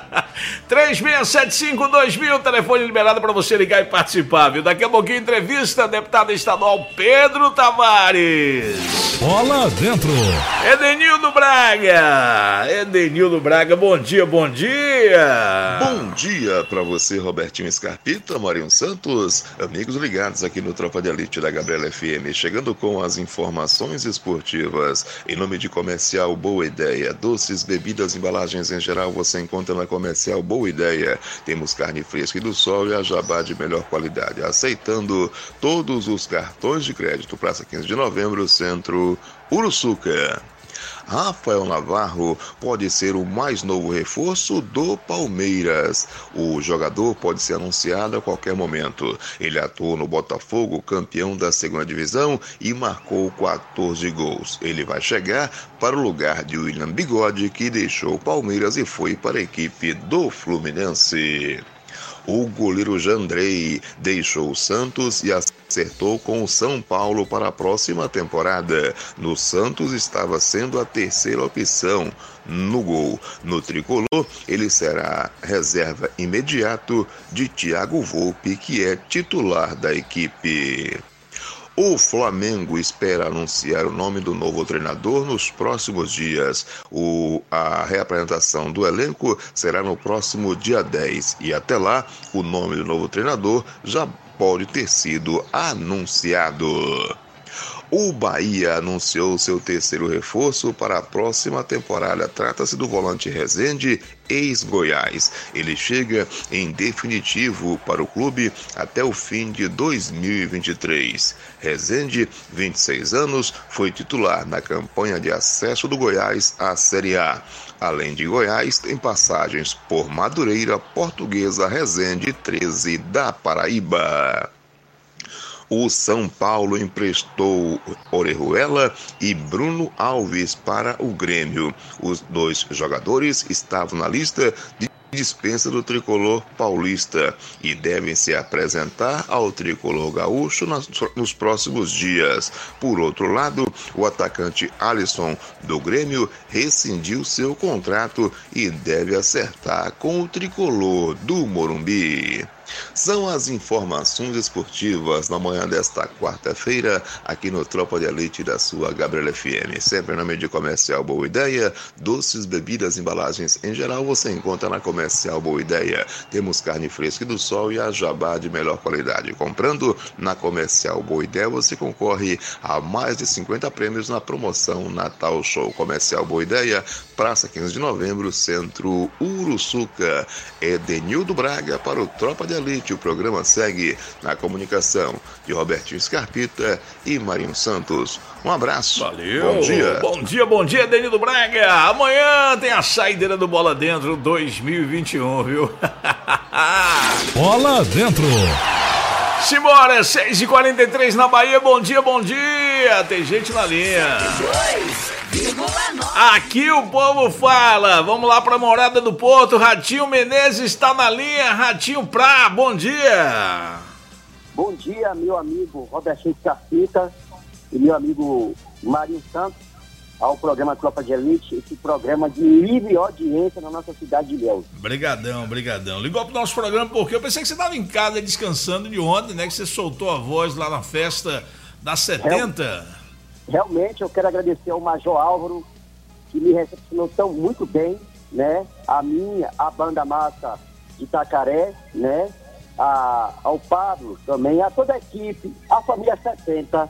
três seis sete cinco dois mil, telefone liberado para você ligar e participar, viu? Daqui a pouquinho, entrevista, deputado estadual Pedro Tavares. Bola dentro. Edenildo Braga. Edenildo Braga, bom dia, bom dia. Bom dia para você, Robertinho Scarpita, Marinho Santos, amigos ligados aqui no Tropa de Elite da Gabriela F M, chegando com as informações esportivas. Em nome de Comercial Boa Ideia, doces, bebidas, embalagens em geral, você encontra na Comercial Boa Ideia. Temos carne fresca e do sol e a jabá de melhor qualidade, aceitando todos os cartões de crédito. Praça quinze de novembro, Centro Uruçuca. Rafael Navarro pode ser o mais novo reforço do Palmeiras. O jogador pode ser anunciado a qualquer momento. Ele atuou no Botafogo, campeão da segunda divisão, e marcou quatorze gols. Ele vai chegar para o lugar de William Bigode, que deixou o Palmeiras e foi para a equipe do Fluminense. O goleiro Jandrei deixou o Santos e acertou com o São Paulo para a próxima temporada. No Santos estava sendo a terceira opção no gol. No tricolor, ele será reserva imediato de Thiago Volpe, que é titular da equipe. O Flamengo espera anunciar o nome do novo treinador nos próximos dias. O, a reapresentação do elenco será no próximo dia dez e até lá o nome do novo treinador já pode ter sido anunciado. O Bahia anunciou seu terceiro reforço para a próxima temporada. Trata-se do volante Rezende, ex-Goiás. Ele chega em definitivo para o clube até o fim de dois mil e vinte e três. Rezende, vinte e seis anos, foi titular na campanha de acesso do Goiás à Série A. Além de Goiás, tem passagens por Madureira, Portuguesa, Resende, treze da Paraíba. O São Paulo emprestou Orejuela e Bruno Alves para o Grêmio. Os dois jogadores estavam na lista de dispensa do tricolor paulista e devem se apresentar ao tricolor gaúcho nas, nos próximos dias. Por outro lado, o atacante Alisson do Grêmio rescindiu seu contrato e deve acertar com o tricolor do Morumbi. São as informações esportivas na manhã desta quarta-feira, aqui no Tropa de Elite da sua Gabriela F M. Sempre em nome de Comercial Boa Ideia, doces, bebidas, embalagens em geral você encontra na Comercial Boa Ideia. Temos carne fresca do sol e a jabá de melhor qualidade. Comprando na Comercial Boa Ideia, você concorre a mais de cinquenta prêmios na promoção Natal Show. Comercial Boa Ideia, Praça quinze de Novembro, Centro Uruçuca. Edenildo Braga para o Tropa de Elite. O programa segue na comunicação de Robertinho Scarpita e Marinho Santos. Um abraço. Valeu. Bom dia. Bom dia, bom dia, Edenildo Braga. Amanhã tem a saideira do Bola Dentro dois mil e vinte e um, viu? Bola Dentro. Simbora, seis e quarenta e três na Bahia. Bom dia, bom dia. Tem gente na linha. Aqui o povo fala. Vamos lá pra Morada do Porto. Ratinho Menezes está na linha. Ratinho Prá, bom dia. Bom dia, meu amigo Robertinho Scarpita e meu amigo Marinho Santos, ao programa Tropa de Elite, esse programa de livre audiência na nossa cidade de Ilhéus. Brigadão, brigadão. Ligou pro nosso programa porque eu pensei que você estava em casa descansando de ontem, né? Que você soltou a voz lá na festa da setenta. Real, realmente, eu quero agradecer ao Major Álvaro, que me recepcionou tão muito bem, né? A minha, a Banda Massa de Itacaré, né? A, ao Pablo também, a toda a equipe, a família setenta,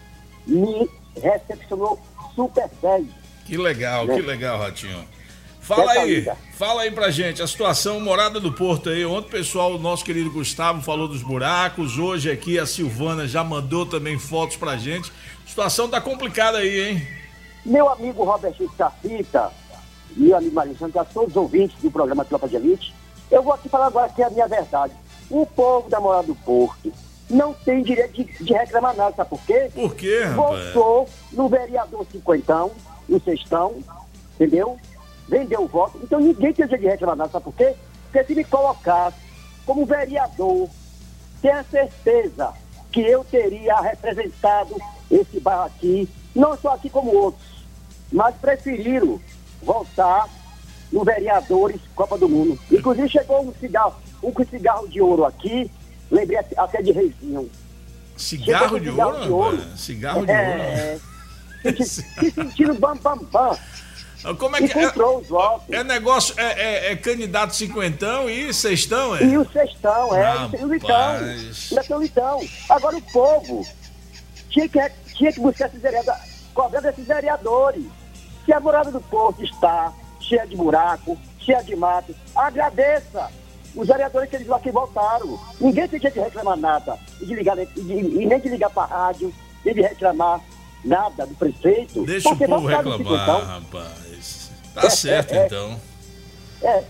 me recepcionou super bem. Que legal, né? Que legal, Ratinho. Fala Essa aí, vida. fala aí pra gente, a situação Morada do Porto aí. Ontem o pessoal, o nosso querido Gustavo falou dos buracos, hoje aqui a Silvana já mandou também fotos pra gente. A situação tá complicada aí, hein? Meu amigo Robertinho Scarpita, meu amigo Marinho Santos, a todos os ouvintes do programa Tropa de Elite, eu vou aqui falar agora que é a minha verdade. O povo da Morada do Porto não tem direito de, de reclamar nada, sabe por quê? Por quê, rapaz? Votou no vereador cinquentão, no sextão, entendeu? Vendeu o voto. Então ninguém tem direito de reclamar nada, sabe por quê? Porque se me colocasse como vereador, tenha certeza que eu teria representado esse bairro aqui, não só aqui como outros, mas preferiram votar no vereadores Copa do Mundo. Inclusive chegou um cigarro, um cigarro de ouro aqui, lembrei até de Reizinho. Cigarro de cigarro ouro? De ouro. Cigarro de é, ouro? Se, se sentindo bam, bam, bam. Como é que encontrou é? Os votos. É negócio, é, é, é candidato cinquentão e sextão, é? E o sextão, é. Rapaz. E o litão. Ainda tem o litão. Agora o povo tinha que, tinha que buscar esses vereadores, cobrando esses vereadores. Se a Morada do Porto está cheia de buraco, cheia de mato, agradeça os vereadores que eles aqui votaram. Ninguém tem jeito de reclamar nada, e, de ligar, e, de, e nem de ligar para a rádio, nem de reclamar nada do prefeito. Deixa o povo reclamar, rapaz. Tá é, certo, é, é. então. É.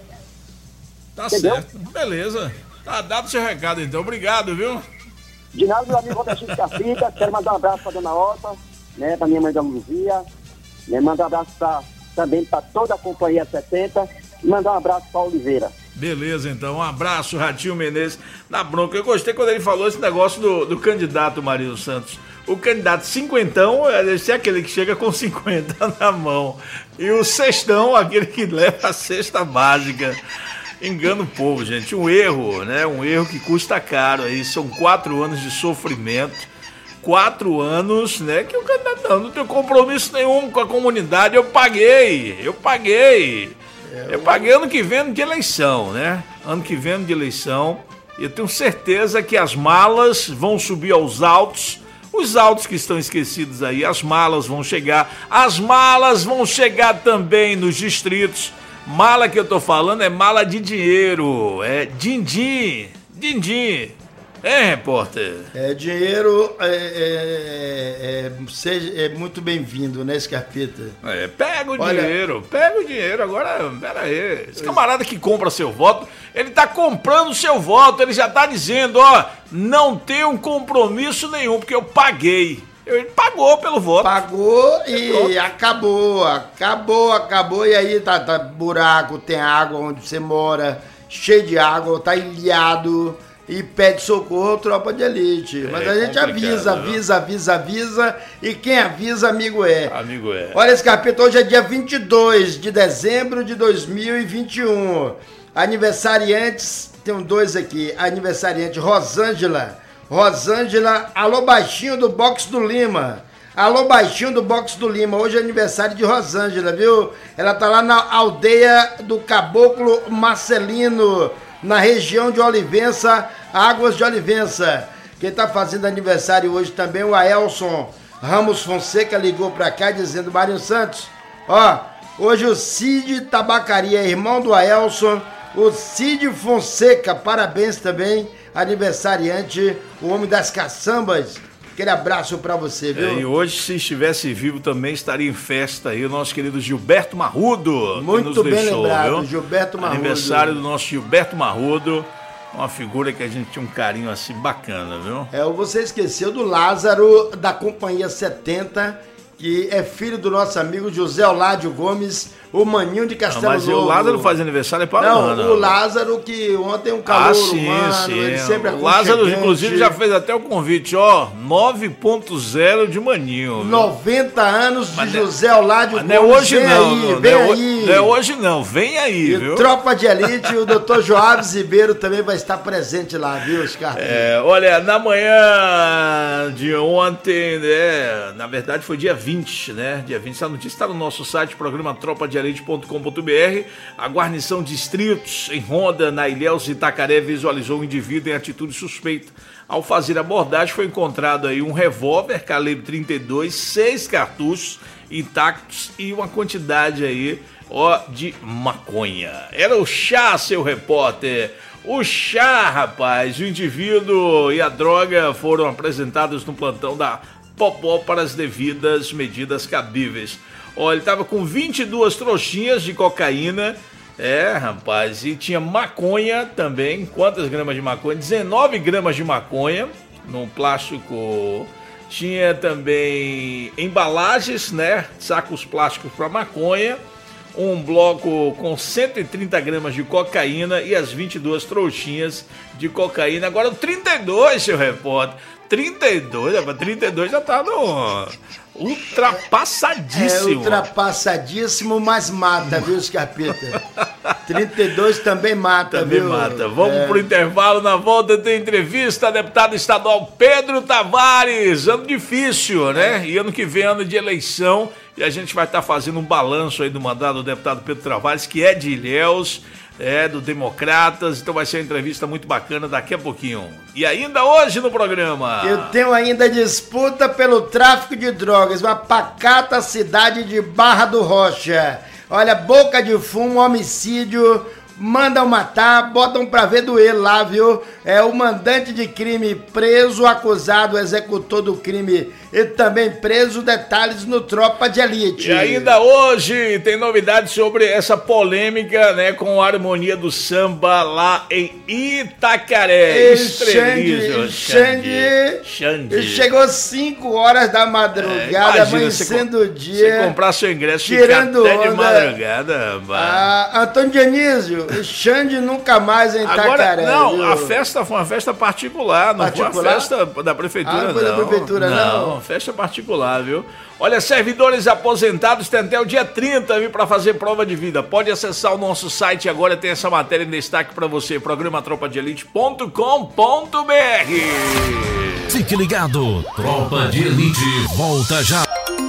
Tá Entendeu? certo. Beleza. Tá dado o seu recado, então. Obrigado, viu? De nada, meu amigo Robertinho Scarpita. Quero mandar um abraço para dona Ota, né, para minha mãe Dona Luzia. Né, mandar um abraço pra, também para toda a companhia setenta. E mandar um abraço para Oliveira. Beleza, então. Um abraço, Ratinho Menezes, na bronca. Eu gostei quando ele falou esse negócio do, do candidato Marinho Santos. O candidato cinquentão deve ser aquele que chega com cinquenta na mão. E o sextão, aquele que leva a cesta básica. Engana o povo, gente. Um erro, né? Um erro que custa caro aí. São quatro anos de sofrimento. Quatro anos, né? Que o candidato não, não tem compromisso nenhum com a comunidade. Eu paguei, eu paguei. Eu paguei ano que vem ano de eleição, né? Ano que vem ano de eleição. Eu tenho certeza que as malas vão subir aos altos. Os autos que estão esquecidos aí, as malas vão chegar. As malas vão chegar também nos distritos. Mala que eu tô falando é mala de dinheiro. É din-din. Din-din. É, repórter? É, dinheiro é, é, é, seja, é muito bem-vindo, né, Scarpita? É, pega o Olha, dinheiro, pega o dinheiro. Agora, pera aí. Esse camarada que compra seu voto, ele tá comprando seu voto, ele já tá dizendo, ó, não tenho compromisso nenhum, porque eu paguei. Ele pagou pelo voto. Pagou e acabou, acabou, acabou. E aí tá, tá buraco, tem água onde você mora, cheio de água, tá ilhado e pede socorro, tropa de elite. Mas É a gente avisa, viu? avisa, avisa, avisa. E quem avisa, amigo é. Amigo é. Olha, Scarpeta, hoje é dia vinte e dois de dezembro de dois mil e vinte e um. Aniversariantes, tem dois aqui. Aniversariante Rosângela. Rosângela, alô baixinho do Box do Lima. Alô baixinho do Box do Lima. Hoje é aniversário de Rosângela, viu? Ela tá lá na aldeia do Caboclo Marcelino, na região de Olivença, Águas de Olivença. Quem tá fazendo aniversário hoje também, o Aelson Ramos Fonseca, ligou pra cá dizendo: Mário Santos, ó, hoje o Cid Tabacaria, irmão do Aelson, o Cid Fonseca, parabéns também, aniversariante, o homem das caçambas. Aquele abraço pra você, viu? É, e hoje, se estivesse vivo, também estaria em festa aí o nosso querido Gilberto Marrudo. Muito que nos bem deixou, lembrado, viu? Gilberto Marrudo. Aniversário do nosso Gilberto Marrudo, uma figura que a gente tinha um carinho assim bacana, viu? É, você esqueceu do Lázaro da Companhia setenta, que é filho do nosso amigo José Oládio Gomes, o Maninho de Castelo Ah, mas Novo. o Lázaro faz aniversário é para Não, Ana. o Lázaro que ontem um calor Ah, sim, humano, sim. ele sempre O Lázaro, aconchegante. inclusive, já fez até o convite, ó, nove ponto zero de Maninho. Viu? noventa anos de Mas José Oládio Mas não é Gomes. hoje vem não, aí, não, vem não, é, aí. ho- não é hoje não, vem aí, E viu? Tropa de Elite, o doutor Joaves Ribeiro também vai estar presente lá, viu, Oscar? É, olha, na manhã de ontem, né, na verdade foi dia vinte, né, dia vinte, essa notícia está no nosso site, programa tropa de elite ponto com ponto b r. A guarnição Distritos em Ronda, na Ilhéus de Itacaré, visualizou um indivíduo em atitude suspeita. Ao fazer a abordagem, foi encontrado aí um revólver calibre trinta e dois, seis cartuchos intactos e uma quantidade aí, ó, de maconha. Era o chá, seu repórter. O chá, rapaz. O indivíduo e a droga foram apresentados no plantão da Popó para as devidas medidas cabíveis. Ó, ele tava com vinte e duas trouxinhas de cocaína. É, rapaz, e tinha maconha também. Quantas gramas de maconha? dezenove gramas de maconha num plástico. Tinha também embalagens, né? Sacos plásticos para maconha. Um bloco com cento e trinta gramas de cocaína e as vinte e duas trouxinhas de cocaína. Agora o trinta e dois, seu repórter. trinta e dois, trinta e dois já tá no ultrapassadíssimo. É ultrapassadíssimo, mas mata, viu, Scarpeta? trinta e dois também mata, Também viu? mata. Vamos É. pro intervalo, na volta tem entrevista, deputado estadual Pedro Tavares. Ano difícil, né? E ano que vem, ano de eleição, e a gente vai estar fazendo um balanço aí do mandato do deputado Pedro Tavares, que é de Ilhéus, é do Democratas, então vai ser uma entrevista muito bacana daqui a pouquinho. E ainda hoje no programa... Eu tenho ainda disputa pelo tráfico de drogas, uma pacata cidade de Barra do Rocha. Olha, boca de fumo, homicídio, mandam matar, botam pra ver doer lá, viu? É o mandante de crime preso, acusado, executor do crime e também preso. Detalhes no Tropa de Elite. E ainda hoje tem novidades sobre essa polêmica, né, com a harmonia do samba lá em Itacaré. E Estrelíssimo, Xande, Xande. Xande. Chegou cinco horas da madrugada, É, imagina, amanhecendo você o dia. Você comprar seu ingresso e tirando ficar até de onda. madrugada, rapaz. Ah, Antônio Dionísio, Xande nunca mais em Itacaré. Agora, não, viu? a festa foi uma festa particular, não foi Particular? uma festa da prefeitura, Ah, não foi da prefeitura, não? festa particular, viu? Olha, servidores aposentados têm até o dia trinta, viu, para fazer prova de vida. Pode acessar o nosso site agora, tem essa matéria em destaque para você, programa tropa de elite ponto com ponto b r. Fique ligado, Tropa de Elite volta já.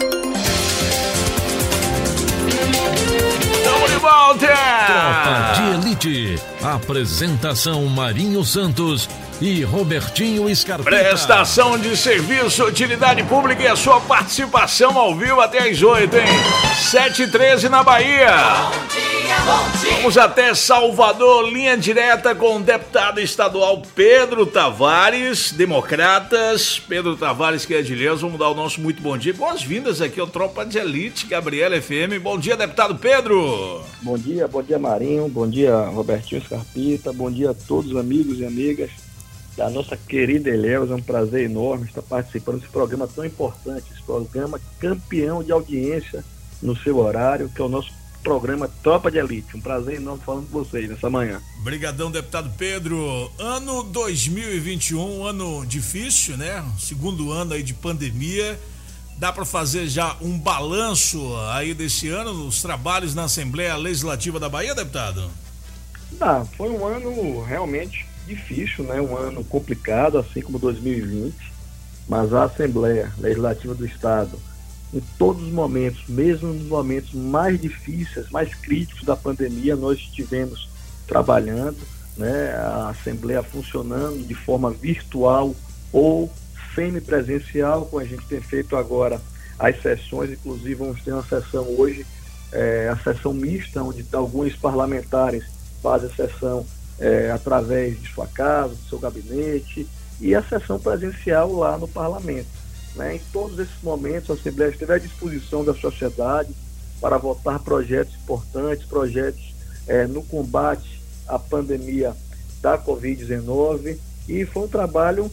Tamo de volta! Tropa de Elite, apresentação Marinho Santos e Robertinho Scarpeta. Prestação de serviço, utilidade pública e a sua participação ao vivo até às oito, hein? sete e treze na Bahia. Bom dia, bom dia. Vamos até Salvador, linha direta com o deputado estadual Pedro Tavares, Democratas. Pedro Tavares, que é de Ilhéus, vamos dar o nosso muito bom dia. Boas-vindas aqui ao Tropa de Elite, Gabriela F M. Bom dia, deputado Pedro. Bom dia, bom dia Marinho, bom dia Robertinho Scarpeta, bom dia a todos os amigos e amigas da nossa querida Eleusa. É um prazer enorme estar participando desse programa tão importante, esse programa campeão de audiência no seu horário, que é o nosso programa Tropa de Elite. Um prazer enorme falando com vocês nessa manhã. Obrigadão, deputado Pedro. Ano dois mil e vinte e um, um ano difícil, né? Segundo ano aí de pandemia. Dá para fazer já um balanço aí desse ano, os trabalhos na Assembleia Legislativa da Bahia, deputado? Dá, foi um ano realmente difícil, né? Um ano complicado, assim como dois mil e vinte, mas a Assembleia Legislativa do Estado, em todos os momentos, mesmo nos momentos mais difíceis, mais críticos da pandemia, nós estivemos trabalhando, né? A Assembleia funcionando de forma virtual ou semipresencial, como a gente tem feito agora as sessões. Inclusive vamos ter uma sessão hoje, é, a sessão mista, onde alguns parlamentares fazem a sessão é, através de sua casa, do seu gabinete, e a sessão presencial lá no parlamento. Né? Em todos esses momentos, a Assembleia esteve à disposição da sociedade para votar projetos importantes, projetos é, no combate à pandemia da covid dezenove, e foi um trabalho,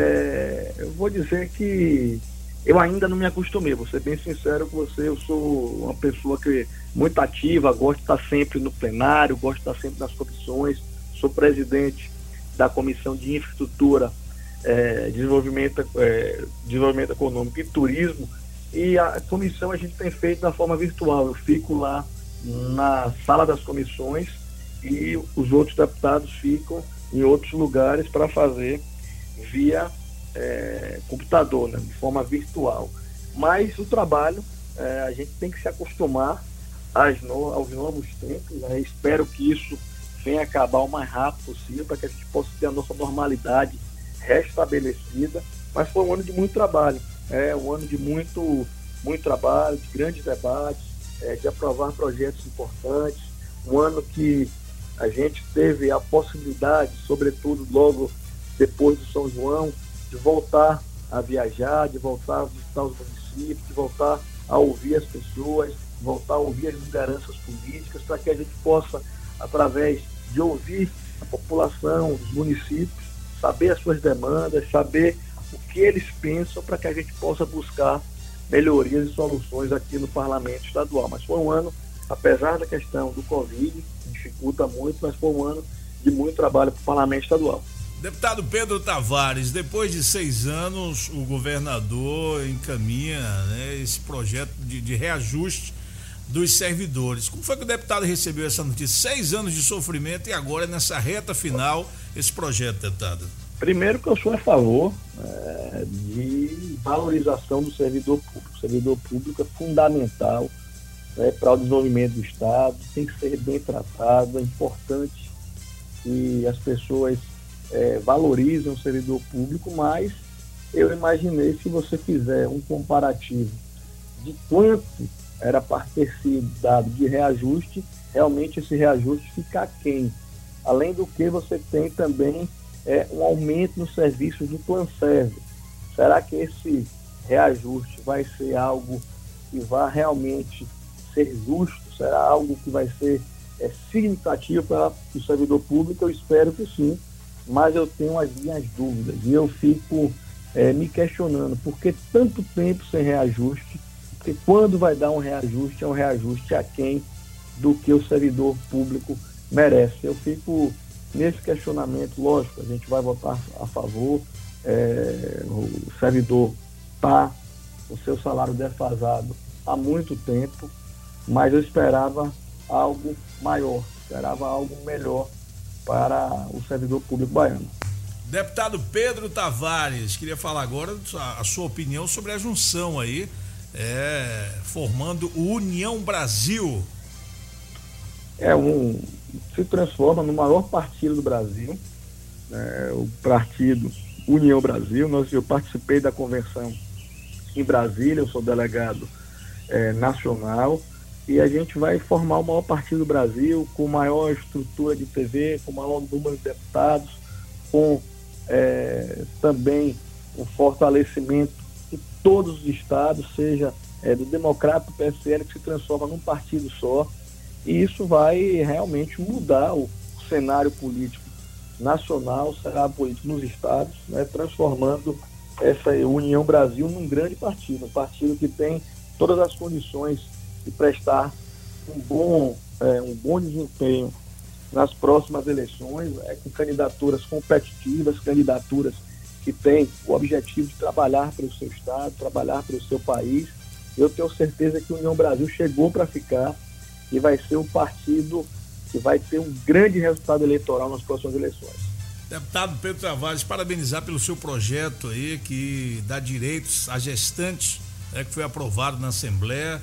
é, eu vou dizer que eu ainda não me acostumei, vou ser bem sincero com você. Eu sou uma pessoa que muito ativa, gosto de estar sempre no plenário, gosto de estar sempre nas comissões, sou presidente da Comissão de Infraestrutura, É, desenvolvimento, é, desenvolvimento econômico e turismo, e a comissão a gente tem feito da forma virtual. Eu fico lá na sala das comissões e os outros deputados ficam em outros lugares para fazer via é, computador, né, de forma virtual. Mas o trabalho, é, a gente tem que se acostumar às no, aos novos tempos, né? Espero que isso venha acabar o mais rápido possível para que a gente possa ter a nossa normalidade restabelecida. Mas foi um ano de muito trabalho, é um ano de muito, muito trabalho, de grandes debates, é, de aprovar projetos importantes, um ano que a gente teve a possibilidade, sobretudo logo depois do São João, de voltar a viajar, de voltar a visitar os municípios, de voltar a ouvir as pessoas, voltar a ouvir as lideranças políticas, para que a gente possa, através de ouvir a população, os municípios, saber as suas demandas, saber o que eles pensam, para que a gente possa buscar melhorias e soluções aqui no Parlamento Estadual. Mas foi um ano, apesar da questão do Covid, que dificulta muito, mas foi um ano de muito trabalho para o Parlamento Estadual. Deputado Pedro Tavares, depois de seis anos, o governador encaminha, né, esse projeto de, de reajuste dos servidores. Como foi que o deputado recebeu essa notícia? Seis anos de sofrimento e agora, nessa reta final, esse projeto, deputado? Primeiro que eu sou a favor é, de valorização do servidor público. O servidor público é fundamental, né, para o desenvolvimento do Estado, tem que ser bem tratado, é importante que as pessoas é, valorizem o servidor público, mas eu imaginei, se você fizer um comparativo de quanto era para ter sido dado de reajuste, realmente esse reajuste fica aquém. Além do que, você tem também é, um aumento nos serviços do Planserve. Será que esse reajuste vai ser algo que vai realmente ser justo? Será algo que vai ser é, significativo para o servidor público? Eu espero que sim, mas eu tenho as minhas dúvidas e eu fico é, me questionando por que tanto tempo sem reajuste. Porque quando vai dar um reajuste, é um reajuste aquém do que o servidor público merece. Eu fico nesse questionamento. Lógico, a gente vai votar a favor, é, o servidor está com o seu salário defasado há muito tempo, mas eu esperava algo maior, esperava algo melhor para o servidor público baiano. Deputado Pedro Tavares, queria falar agora a sua opinião sobre a junção aí, É, formando o União Brasil. É um, se transforma no maior partido do Brasil, é, o partido União Brasil. Nós, eu participei da convenção em Brasília, eu sou delegado é, nacional, e a gente vai formar o maior partido do Brasil, com maior estrutura de T V, com maior número de deputados, com é, também um fortalecimento de todos os estados, seja é, do Democrata, do P S L, que se transforma num partido só, e isso vai realmente mudar o, o cenário político nacional, será a política nos estados, né, transformando essa União Brasil num grande partido, um partido que tem todas as condições de prestar um bom, é, um bom desempenho nas próximas eleições, é, com candidaturas competitivas, candidaturas que têm o objetivo de trabalhar pelo seu estado, trabalhar pelo seu país. Eu tenho certeza que a União Brasil chegou para ficar e vai ser um partido que vai ter um grande resultado eleitoral nas próximas eleições. Deputado Pedro Tavares, parabenizar pelo seu projeto aí, que dá direitos a gestantes, né, que foi aprovado na Assembleia.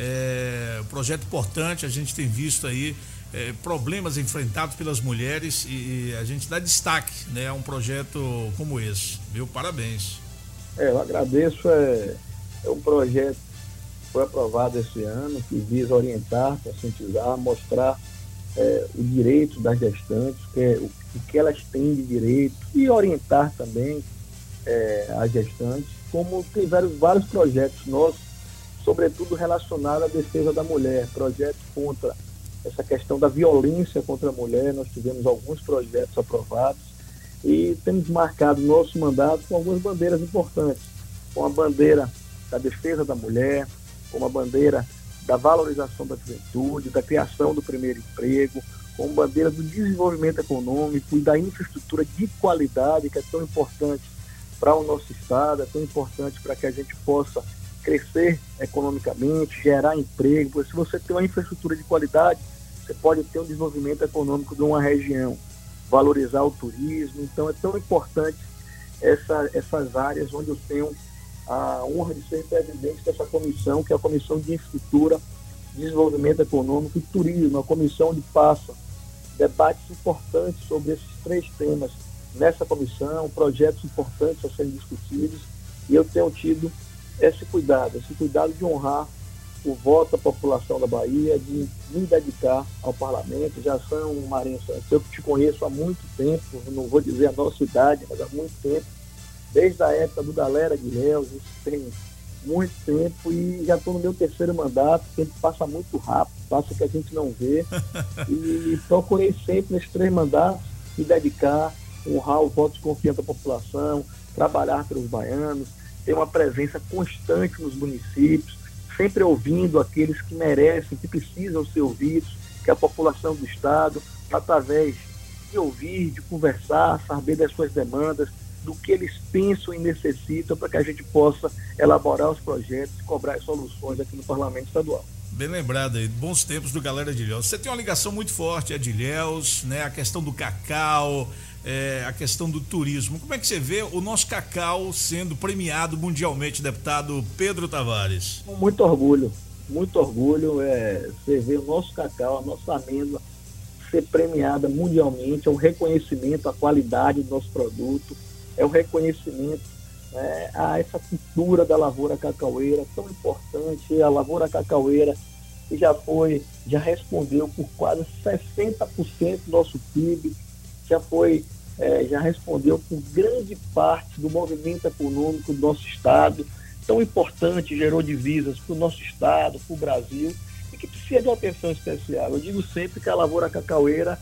É um projeto importante, a gente tem visto aí é, problemas enfrentados pelas mulheres e, e a gente dá destaque, né, a um projeto como esse, viu? Parabéns. É, eu agradeço, é, é um projeto que foi aprovado esse ano, que visa orientar, conscientizar, mostrar é, o direito das gestantes, que é, o, o que elas têm de direito, e orientar também é, as gestantes, como tem vários, vários projetos nossos, sobretudo relacionados à defesa da mulher, projetos contra essa questão da violência contra a mulher. Nós tivemos alguns projetos aprovados e temos marcado nosso mandato com algumas bandeiras importantes, com a bandeira da defesa da mulher, com a bandeira da valorização da juventude, da criação do primeiro emprego, com a bandeira do desenvolvimento econômico e da infraestrutura de qualidade, que é tão importante para o nosso estado, é tão importante para que a gente possa crescer economicamente, gerar emprego, porque se você tem uma infraestrutura de qualidade, você pode ter um desenvolvimento econômico de uma região, valorizar o turismo. Então é tão importante essa, essas áreas onde eu tenho a honra de ser presidente dessa comissão, que é a Comissão de Infraestrutura, Desenvolvimento Econômico e Turismo, a comissão onde passa debates importantes sobre esses três temas nessa comissão, projetos importantes a serem discutidos, e eu tenho tido esse cuidado, esse cuidado de honrar o voto da população da Bahia, de me dedicar ao parlamento. Já são, Marinho Santos, eu te conheço há muito tempo, não vou dizer a nossa idade, mas há muito tempo, desde a época do Galera de Ilhéus, isso tem muito tempo, e já estou no meu terceiro mandato. O tempo passa muito rápido, passa que a gente não vê, e procurei sempre nesses três mandatos me dedicar, honrar o voto de confiança da população, trabalhar pelos baianos, ter uma presença constante nos municípios, sempre ouvindo aqueles que merecem, que precisam ser ouvidos, que é a população do estado, através de ouvir, de conversar, saber das suas demandas, do que eles pensam e necessitam, para que a gente possa elaborar os projetos e cobrar as soluções aqui no Parlamento Estadual. Bem lembrado aí, bons tempos do Galera de Ilhéus. Você tem uma ligação muito forte a de Ilhéus, né? A questão do cacau, é, a questão do turismo. Como é que você vê o nosso cacau sendo premiado mundialmente, deputado Pedro Tavares? Com muito orgulho, muito orgulho. É, você vê o nosso cacau, a nossa amêndoa ser premiada mundialmente, é um reconhecimento à qualidade do nosso produto, é um reconhecimento, né, a essa cultura da lavoura cacaueira tão importante. A lavoura cacaueira que já foi, já respondeu por quase sessenta por cento do nosso P I B, já foi, é, já respondeu por grande parte do movimento econômico do nosso estado, tão importante, gerou divisas para o nosso estado, para o Brasil, e que precisa de uma atenção especial. Eu digo sempre que a lavoura cacaueira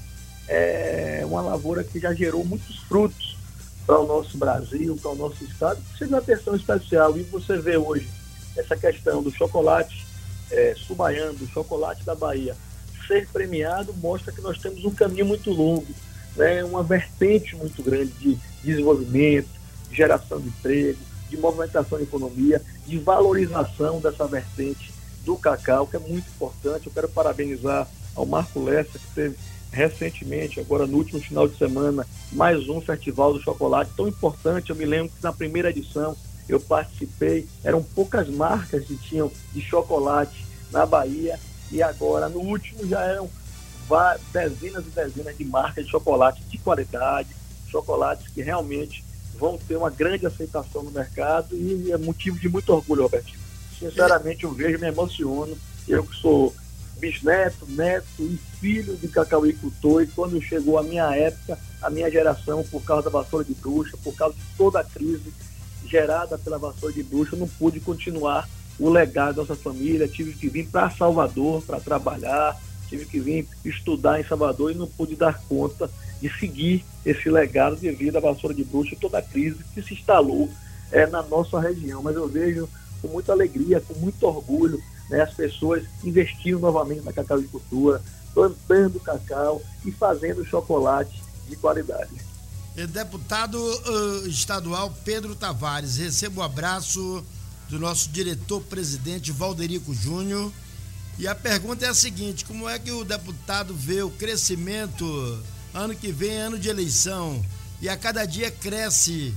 é uma lavoura que já gerou muitos frutos para o nosso Brasil, para o nosso estado, precisa de uma atenção especial. E você vê hoje essa questão do chocolate é, subaiano, do chocolate da Bahia, ser premiado, mostra que nós temos um caminho muito longo, né, uma vertente muito grande de desenvolvimento, de geração de emprego, de movimentação da economia, de valorização dessa vertente do cacau, que é muito importante. Eu quero parabenizar ao Marco Lessa, que teve recentemente, agora no último final de semana, mais um festival do chocolate tão importante. Eu me lembro que na primeira edição eu participei, eram poucas marcas que tinham de chocolate na Bahia, e agora no último já eram dezenas e dezenas de marcas de chocolate de qualidade, chocolates que realmente vão ter uma grande aceitação no mercado, e é motivo de muito orgulho, Robertinho. Sinceramente, eu vejo, me emociono, eu que sou bisneto, neto e filho de cacauicultor, e quando chegou a minha época, a minha geração, por causa da vassoura de bruxa, por causa de toda a crise gerada pela vassoura de bruxa, eu não pude continuar o legado da nossa família, tive que vir para Salvador para trabalhar, tive que vir estudar em Salvador e não pude dar conta de seguir esse legado devido à vassoura de bruxa e toda a crise que se instalou é, na nossa região. Mas eu vejo com muita alegria, com muito orgulho, né, as pessoas investindo novamente na cacauicultura, plantando cacau e fazendo chocolate de qualidade. Deputado uh, estadual Pedro Tavares, recebo o abraço do nosso diretor-presidente Valderico Júnior. E a pergunta é a seguinte: como é que o deputado vê o crescimento ano que vem, ano de eleição, e a cada dia cresce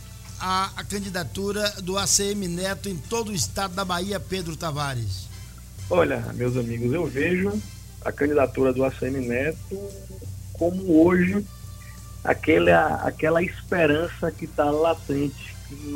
a, a candidatura do A C M Neto em todo o estado da Bahia, Pedro Tavares? Olha, meus amigos, eu vejo a candidatura do A C M Neto como hoje aquela, aquela esperança que está latente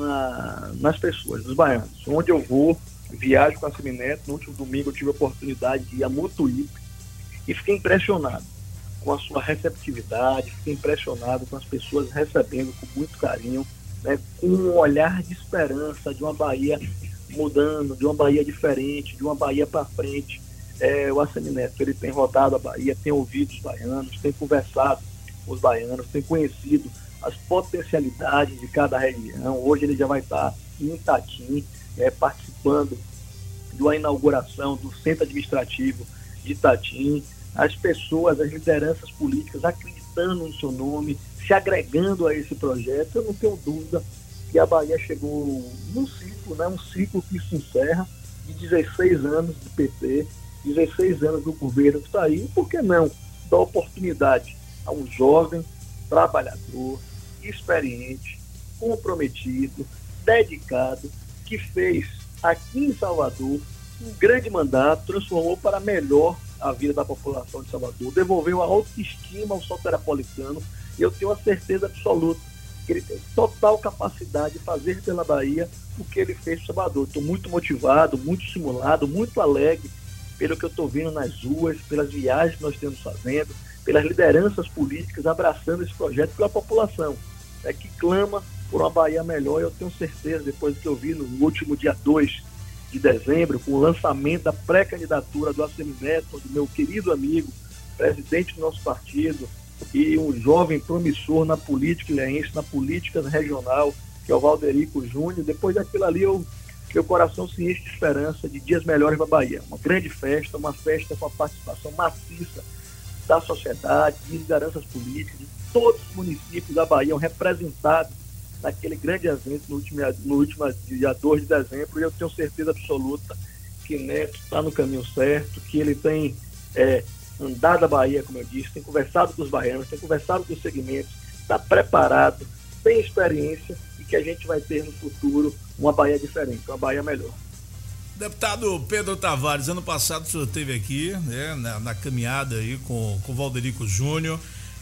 na, nas pessoas, nos baianos. Onde eu vou, viajo com a A C M Neto. No último domingo eu tive a oportunidade de ir a Mutuípe e fiquei impressionado com a sua receptividade, fiquei impressionado com as pessoas recebendo com muito carinho, né, com um olhar de esperança de uma Bahia mudando, de uma Bahia diferente, de uma Bahia para frente. É, o A C M Neto, ele tem rodado a Bahia, tem ouvido os baianos, tem conversado com os baianos, tem conhecido as potencialidades de cada região. Hoje ele já vai estar em Itatim, é, participando de uma inauguração do Centro Administrativo de Itatim. As pessoas, as lideranças políticas acreditando no seu nome, se agregando a esse projeto. Eu não tenho dúvida que a Bahia chegou num ciclo, né, um ciclo que se encerra de dezesseis anos de P T, dezesseis anos do governo que está aí. Por que não dar oportunidade a um jovem, trabalhador, experiente, comprometido, dedicado, que fez aqui em Salvador um grande mandato, transformou para melhor a vida da população de Salvador, devolveu a autoestima ao soteropolitano, e eu tenho a certeza absoluta que ele tem total capacidade de fazer pela Bahia o que ele fez para Salvador. Estou muito motivado, muito estimulado, muito alegre pelo que eu estou vendo nas ruas, pelas viagens que nós estamos fazendo, pelas lideranças políticas abraçando esse projeto pela população, é, que clama por uma Bahia melhor. Eu tenho certeza, depois que eu vi no último dia dois de dezembro, com o lançamento da pré-candidatura do A C M Neto, do meu querido amigo, presidente do nosso partido, e um jovem promissor na política ilhéense, na política regional, que é o Valderico Júnior. Depois daquilo ali, eu, meu coração se enche de esperança de dias melhores para a Bahia. Uma grande festa, uma festa com a participação maciça da sociedade, de lideranças políticas, de todos os municípios da Bahia representados naquele grande evento no último, no último dia dois de dezembro. E eu tenho certeza absoluta que Neto está no caminho certo, que ele tem é, andado a Bahia, como eu disse, tem conversado com os baianos, tem conversado com os segmentos, está preparado, tem experiência, e que a gente vai ter no futuro uma Bahia diferente, uma Bahia melhor. Deputado Pedro Tavares, ano passado o senhor esteve aqui, né, na, na caminhada aí com o Valderico Júnior,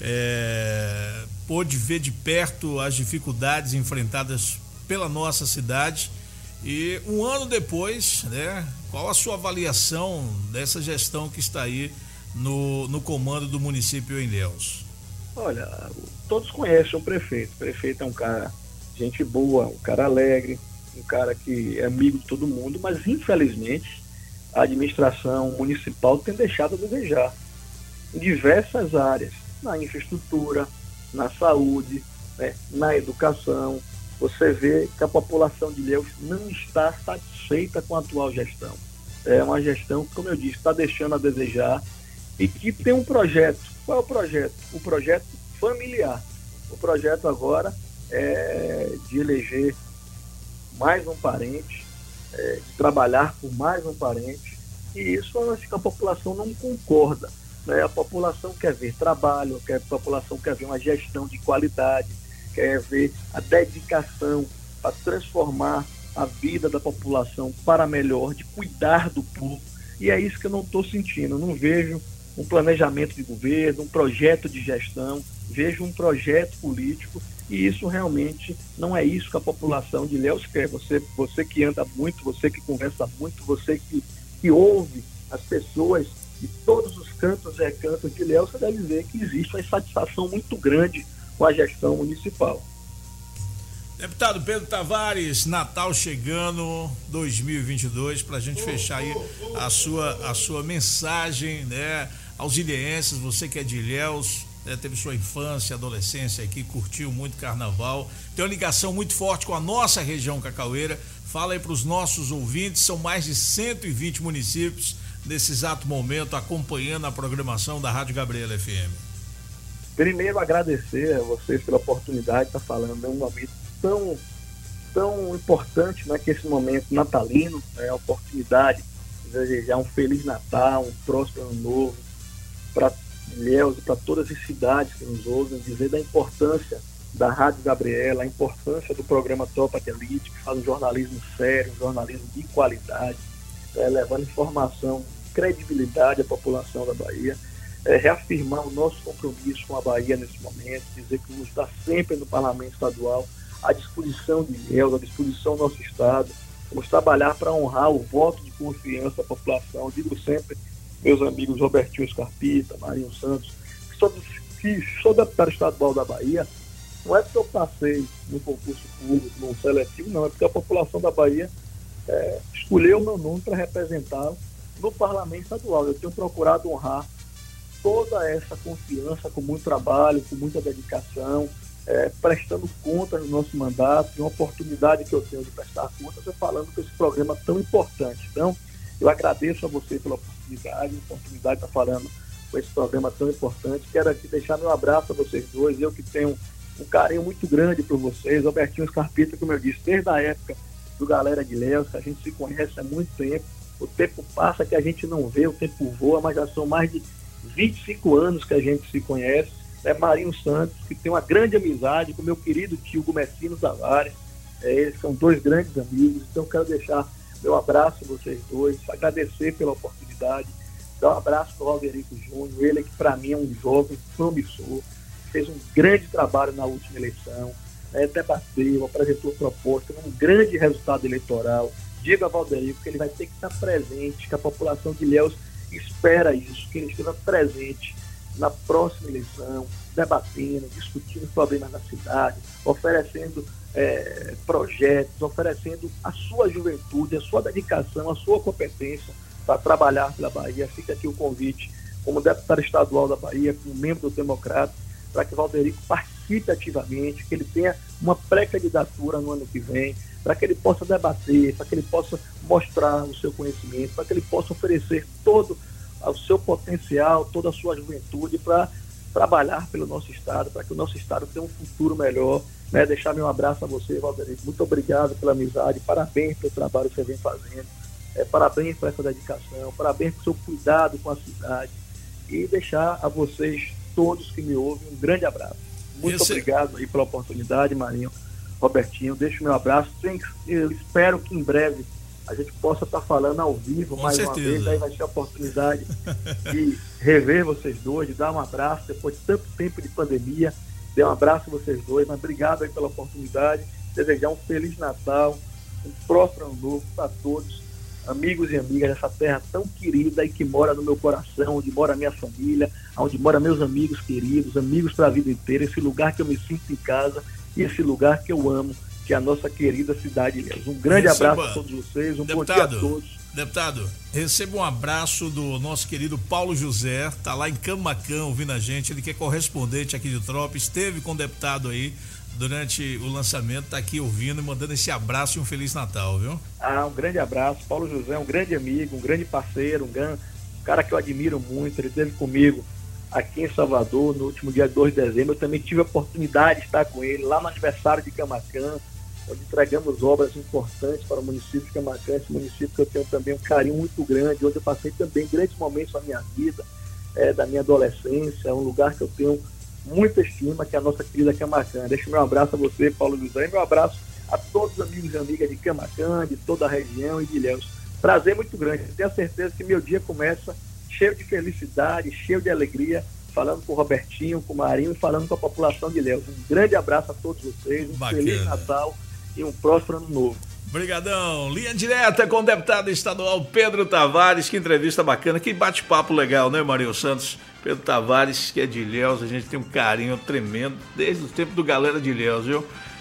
é, pôde ver de perto as dificuldades enfrentadas pela nossa cidade, e um ano depois, né, qual a sua avaliação dessa gestão que está aí no, no comando do município em Ilhéus? Olha, todos conhecem o prefeito. O prefeito é um cara gente boa, um cara alegre, um cara que é amigo de todo mundo, mas infelizmente a administração municipal tem deixado a desejar em diversas áreas, na infraestrutura, na saúde, né, na educação. Você vê que a população de Ilhéus não está satisfeita com a atual gestão. É uma gestão que, como eu disse, está deixando a desejar, e que tem um projeto. Qual é o projeto? O projeto familiar. O projeto agora é de eleger mais um parente, é, de trabalhar por mais um parente, e isso eu acho que a população não concorda, né? A população quer ver trabalho, a população quer ver uma gestão de qualidade, quer ver a dedicação para transformar a vida da população para melhor, de cuidar do povo, e é isso que eu não estou sentindo. Eu não vejo um planejamento de governo, um projeto de gestão, vejo um projeto político, e isso realmente não é isso que a população de Ilhéus quer. Você, você que anda muito, você que conversa muito, você que, que ouve as pessoas de todos os cantos e recantos de Ilhéus, você deve ver que existe uma insatisfação muito grande com a gestão municipal. Deputado Pedro Tavares, Natal chegando, dois mil e vinte e dois, para a gente fechar aí a sua, a sua mensagem, né, aos ilhéenses, você que é de Ilhéus, né, teve sua infância, adolescência aqui, curtiu muito carnaval, tem uma ligação muito forte com a nossa região cacaueira. Fala aí para os nossos ouvintes, são mais de cento e vinte municípios nesse exato momento acompanhando a programação da Rádio Gabriela F M. Primeiro, agradecer a vocês pela oportunidade de estar falando, é um momento tão, tão importante, né, que esse momento natalino, é a oportunidade de desejar um Feliz Natal, um próspero Ano Novo para Ilhéus e para todas as cidades que nos ouvem, dizer da importância da Rádio Gabriela, a importância do programa Tropa de Elite, que faz um jornalismo sério, um jornalismo de qualidade, é, levando informação, credibilidade à população da Bahia, é, reafirmar o nosso compromisso com a Bahia nesse momento, dizer que vamos estar sempre no Parlamento Estadual à disposição de Ilhéus, à disposição do nosso Estado, vamos trabalhar para honrar o voto de confiança da população. Digo sempre, meus amigos Robertinho Scarpita, Marinho Santos, que sou, que sou deputado estadual da Bahia, não é porque eu passei no concurso público, no seletivo, não, é porque a população da Bahia é, escolheu o meu nome para representá-lo no Parlamento Estadual. Eu tenho procurado honrar toda essa confiança com muito trabalho, com muita dedicação, é, prestando contas no nosso mandato, e uma oportunidade que eu tenho de prestar contas é falando com esse programa tão importante. Então, eu agradeço a você pela oportunidade, a oportunidade de estar falando com esse programa tão importante. Quero aqui deixar meu abraço a vocês dois, eu que tenho um carinho muito grande por vocês. Robertinho Scarpita, como eu disse, desde a época do Galera de Ilhéus, que a gente se conhece há muito tempo, o tempo passa que a gente não vê, o tempo voa, mas já são mais de vinte e cinco anos que a gente se conhece. É Marinho Santos, que tem uma grande amizade com meu querido tio Gumecino Tavares, é, eles são dois grandes amigos, então quero deixar meu abraço a vocês dois, agradecer pela oportunidade, dar um abraço para o Alderico Júnior, ele que para mim é um jovem promissor, fez um grande trabalho na última eleição, né, debateu, apresentou proposta, um grande resultado eleitoral. Diga a Valderico que ele vai ter que estar presente, que a população de Ilhéus espera isso, que ele esteja presente na próxima eleição, debatendo, discutindo problemas da cidade, oferecendo é, projetos, oferecendo a sua juventude, a sua dedicação, a sua competência para trabalhar pela Bahia. Fica aqui o convite, como deputado estadual da Bahia, como membro do Democrata, para que Valderico participe ativamente, que ele tenha uma pré-candidatura no ano que vem, para que ele possa debater, para que ele possa mostrar o seu conhecimento, para que ele possa oferecer todo o seu potencial, toda a sua juventude para trabalhar pelo nosso Estado, para que o nosso Estado tenha um futuro melhor. Né? Deixar meu abraço a você, Valderico. Muito obrigado pela amizade, parabéns pelo trabalho que você vem fazendo, é, parabéns por essa dedicação, parabéns pelo seu cuidado com a cidade, e deixar a vocês todos que me ouvem um grande abraço. Muito Esse... obrigado aí pela oportunidade, Marinho, Robertinho. Deixo meu abraço. Eu espero que em breve a gente possa estar falando ao vivo Com mais certeza. uma vez. Aí vai ser a oportunidade de rever vocês dois, de dar um abraço depois de tanto tempo de pandemia. Dê um abraço a vocês dois, mas obrigado aí pela oportunidade. Desejar um Feliz Natal, um próspero Ano Novo para todos, amigos e amigas dessa terra tão querida e que mora no meu coração, onde mora a minha família, onde mora meus amigos queridos, amigos para a vida inteira, esse lugar que eu me sinto em casa e esse lugar que eu amo, que é a nossa querida cidade de Ilhéus. Um grande receba, abraço a todos vocês, um deputado, bom dia a todos. Deputado, receba um abraço do nosso querido Paulo José, tá lá em Camaquã ouvindo a gente, ele que é correspondente aqui de Tropa, esteve com o deputado aí durante o lançamento, tá aqui ouvindo e mandando esse abraço e um Feliz Natal, viu? Ah, um grande abraço. Paulo José é um grande amigo, um grande parceiro, um, grande, um cara que eu admiro muito. Ele esteve comigo aqui em Salvador no último dia dois de dezembro. Eu também tive a oportunidade de estar com ele lá no aniversário de Camaquã, onde entregamos obras importantes para o município de Camaquã, esse município que eu tenho também um carinho muito grande, onde eu passei também grandes momentos da minha vida, é, da minha adolescência. É um lugar que eu tenho muita estima, que é a nossa querida Camaquã. Deixo meu abraço a você, Paulo José, e meu abraço a todos os amigos e amigas de Camaquã, de toda a região e de Ilhéus. Prazer muito grande. Tenho certeza que meu dia começa cheio de felicidade, cheio de alegria, falando com o Robertinho, com o Marinho e falando com a população de Ilhéus. Um grande abraço a todos vocês, um Bacana. Feliz Natal e um próspero Ano Novo. Obrigadão. Linha direta com o deputado estadual Pedro Tavares. Que entrevista bacana, que bate-papo legal, né, Marinho Santos? Pedro Tavares, que é de Ilhéus, a gente tem um carinho tremendo desde o tempo do Galera de Ilhéus, viu?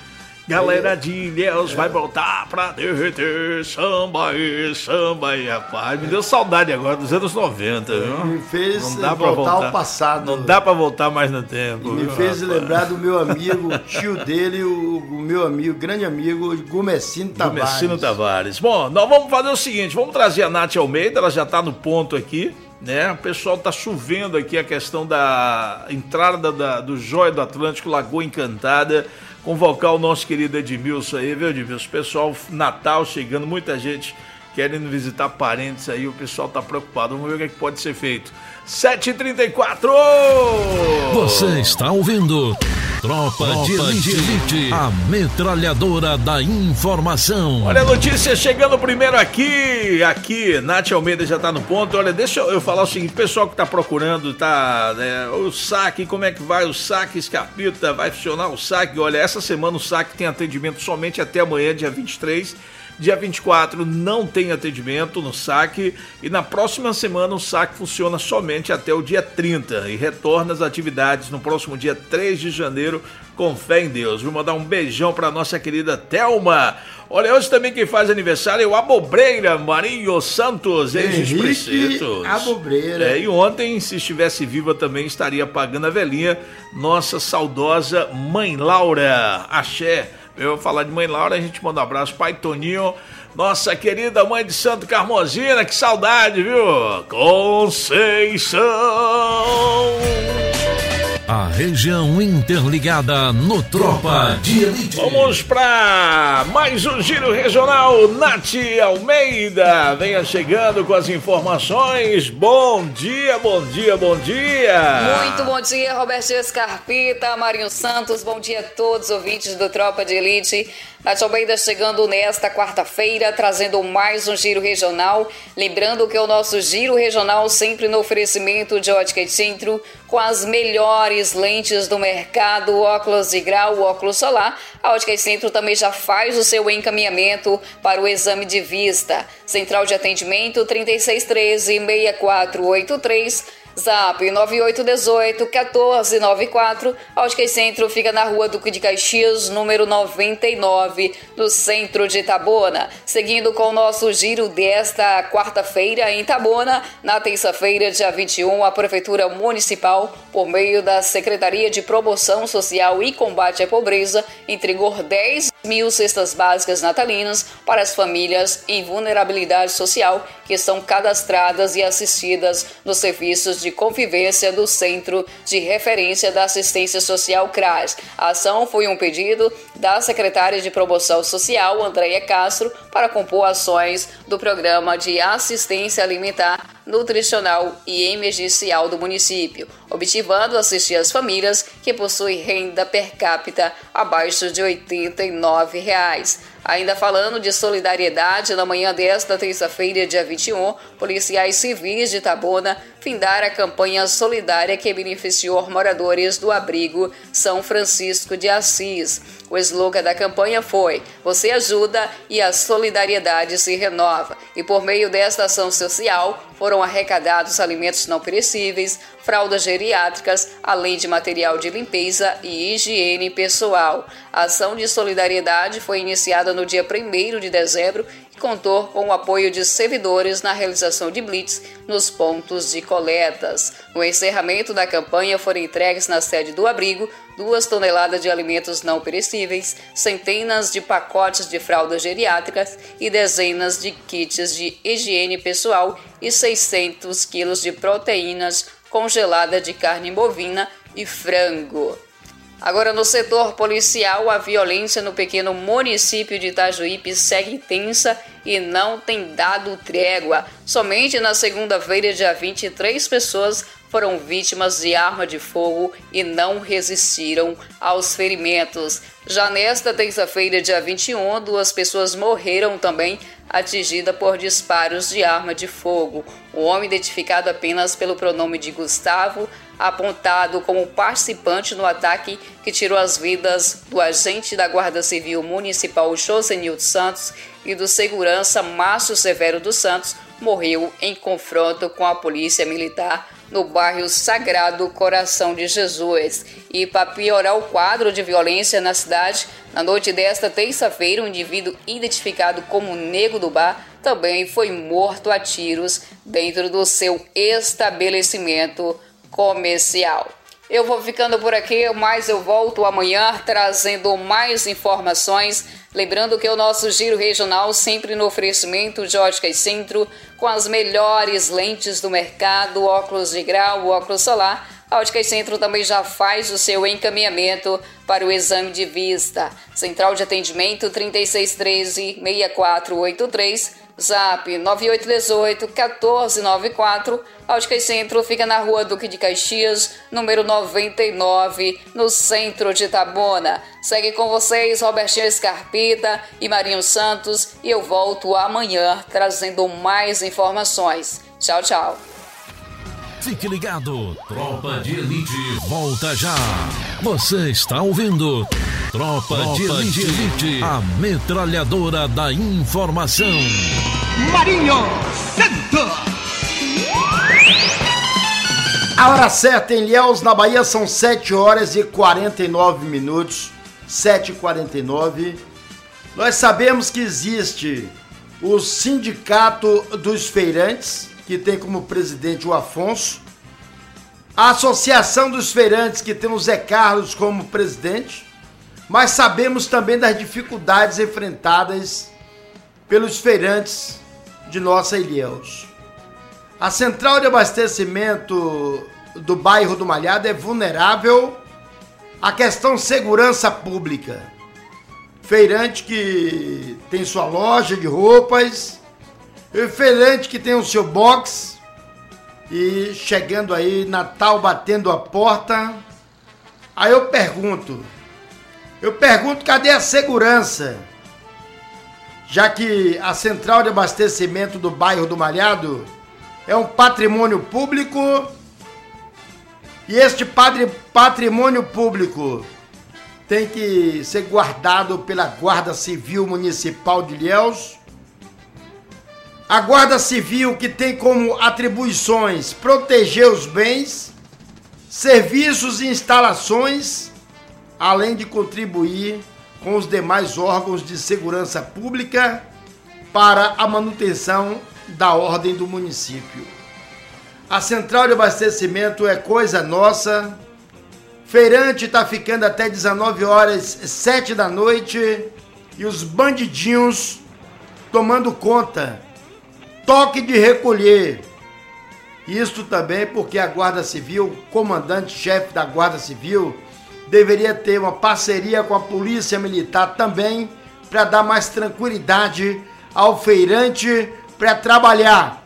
Galera de Ilhéus é. vai voltar pra derreter, samba aí, samba aí, rapaz. Me deu saudade agora dos anos noventa, viu? Me fez não dá voltar, pra voltar ao passado. Não dá pra voltar mais no tempo. E me viu, fez rapaz? lembrar do meu amigo, o tio dele, o, o meu amigo, grande amigo, Gumecino Tavares. Gumecino Tavares. Bom, nós vamos fazer o seguinte, vamos trazer a Nath Almeida, ela já tá no ponto aqui, né? O pessoal tá chovendo aqui a questão da entrada da, do Joia do Atlântico, Lagoa Encantada, convocar o nosso querido Edmilson aí, viu, Edmilson? Pessoal, Natal chegando, muita gente querendo visitar parentes aí, o pessoal tá preocupado. Vamos ver o que, é que pode ser feito. sete e trinta e quatro! Você está ouvindo Tropa, Tropa de, Elite, de Elite, a metralhadora da informação. Olha a notícia chegando primeiro aqui, aqui, Nath Almeida já tá no ponto. Olha, deixa eu falar o seguinte, pessoal que tá procurando, tá, né, o saque, como é que vai o saque, Scarpita, vai funcionar o saque? Olha, essa semana o saque tem atendimento somente até amanhã, dia vinte e três. Dia vinte e quatro não tem atendimento no saque e na próxima semana o saque funciona somente até o dia trinta e retorna às atividades no próximo dia três de janeiro, com fé em Deus. Vou mandar um beijão para nossa querida Thelma. Olha, hoje também quem faz aniversário é o Abobreira, Marinho Santos, ex-prefeito. Abobreira. É, e ontem, se estivesse viva também, estaria apagando a velhinha, nossa saudosa Mãe Laura. Axé. Eu vou falar de Mãe Laura, a gente manda um abraço, pai Toninho, nossa querida mãe de Santo Carmozina, que saudade, viu? Conceição! A região interligada no Tropa de Elite. Vamos para mais um giro regional. Nath Almeida, venha chegando com as informações. Bom dia, bom dia, bom dia. Muito bom dia, Robertinho Scarpita, Marinho Santos, bom dia a todos os ouvintes do Tropa de Elite. Nath Almeida chegando nesta quarta-feira, trazendo mais um giro regional. Lembrando que o nosso giro regional sempre no oferecimento de Ótica Centro, com as melhores lentes do mercado, óculos de grau, óculos solar. A Ótica Centro também já faz o seu encaminhamento para o exame de vista. Central de atendimento trinta e seis treze, sessenta e quatro oitenta e três. Zap nove oito um oito, um quatro nove quatro. A Ótica Centro fica na rua Duque de Caxias, número noventa e nove, no centro de Itabuna. Seguindo com o nosso giro desta quarta-feira em Itabuna, na terça-feira, dia vinte e um, a Prefeitura Municipal, por meio da Secretaria de Promoção Social e Combate à Pobreza, entregou dez mil cestas básicas natalinas para as famílias em vulnerabilidade social que estão cadastradas e assistidas nos serviços de convivência do Centro de Referência da Assistência Social C R A S. A ação foi um pedido da secretária de Promoção Social, Andréia Castro, para compor ações do Programa de Assistência Alimentar, Nutricional e Emergencial do município, objetivando assistir as famílias que possuem renda per capita abaixo de oitenta e nove reais. Ainda falando de solidariedade, na manhã desta terça-feira, dia vinte e um, policiais civis de Itabuna findaram a campanha solidária que beneficiou moradores do abrigo São Francisco de Assis. O slogan da campanha foi: "Você ajuda e a solidariedade se renova". E por meio desta ação social, foram arrecadados alimentos não perecíveis, fraldas geriátricas, além de material de limpeza e higiene pessoal. A ação de solidariedade foi iniciada no dia primeiro de dezembro e contou com o apoio de servidores na realização de blitz nos pontos de coletas. No encerramento da campanha foram entregues na sede do abrigo duas toneladas de alimentos não perecíveis, centenas de pacotes de fraldas geriátricas e dezenas de kits de higiene pessoal e seiscentos quilos de proteínas congelada de carne bovina e frango. Agora, no setor policial, a violência no pequeno município de Itajuípe segue tensa e não tem dado trégua. Somente na segunda-feira, dia vinte e três, pessoas foram vítimas de arma de fogo e não resistiram aos ferimentos. Já nesta terça-feira, dia vinte e um, duas pessoas morreram também, atingidas por disparos de arma de fogo. O homem, identificado apenas pelo pronome de Gustavo, apontado como participante no ataque que tirou as vidas do agente da Guarda Civil Municipal Josenildo Santos e do segurança Márcio Severo dos Santos, morreu em confronto com a Polícia Militar no bairro Sagrado Coração de Jesus. E para piorar o quadro de violência na cidade, na noite desta terça-feira, um indivíduo identificado como Nego do Bar também foi morto a tiros dentro do seu estabelecimento comercial. Eu vou ficando por aqui, mas eu volto amanhã trazendo mais informações. Lembrando que o nosso Giro Regional sempre no oferecimento de Óticas Centro, com as melhores lentes do mercado, óculos de grau, óculos solar. A Óticas Centro também já faz o seu encaminhamento para o exame de vista. Central de atendimento trinta e seis treze, sessenta e quatro oitenta e três. Zap nove oito um oito, um quatro nove quatro. Óticas Centro fica na rua Duque de Caxias, número noventa e nove, no centro de Itabuna. Segue com vocês Robertinho Scarpita e Marinho Santos e eu volto amanhã trazendo mais informações. Tchau, tchau. Fique ligado, Tropa de Elite volta já. Você está ouvindo Tropa, Tropa de, Elite, de Elite, a metralhadora da informação. Marinho Santos. A hora certa em Ilhéus, na Bahia, são sete horas e quarenta e nove minutos. sete e quarenta e nove. Nós sabemos que existe o Sindicato dos Feirantes, que tem como presidente o Afonso, a Associação dos Feirantes, que tem o Zé Carlos como presidente, mas sabemos também das dificuldades enfrentadas pelos feirantes de nossa Ilhéus. A central de abastecimento do bairro do Malhado é vulnerável à questão segurança pública. Feirante que tem sua loja de roupas, e feirante que tem o seu box, e chegando aí, Natal batendo a porta. Aí eu pergunto, eu pergunto, cadê a segurança? Já que a central de abastecimento do bairro do Malhado é um patrimônio público, e este patrimônio público tem que ser guardado pela Guarda Civil Municipal de Ilhéus. A Guarda Civil, que tem como atribuições proteger os bens, serviços e instalações, além de contribuir com os demais órgãos de segurança pública para a manutenção da ordem do município. A central de abastecimento é coisa nossa. Feirante está ficando até dezenove horas, sete da noite, e os bandidinhos tomando conta. Toque de recolher. Isto também porque a Guarda Civil, o comandante-chefe da Guarda Civil, deveria ter uma parceria com a Polícia Militar também, para dar mais tranquilidade ao feirante para trabalhar.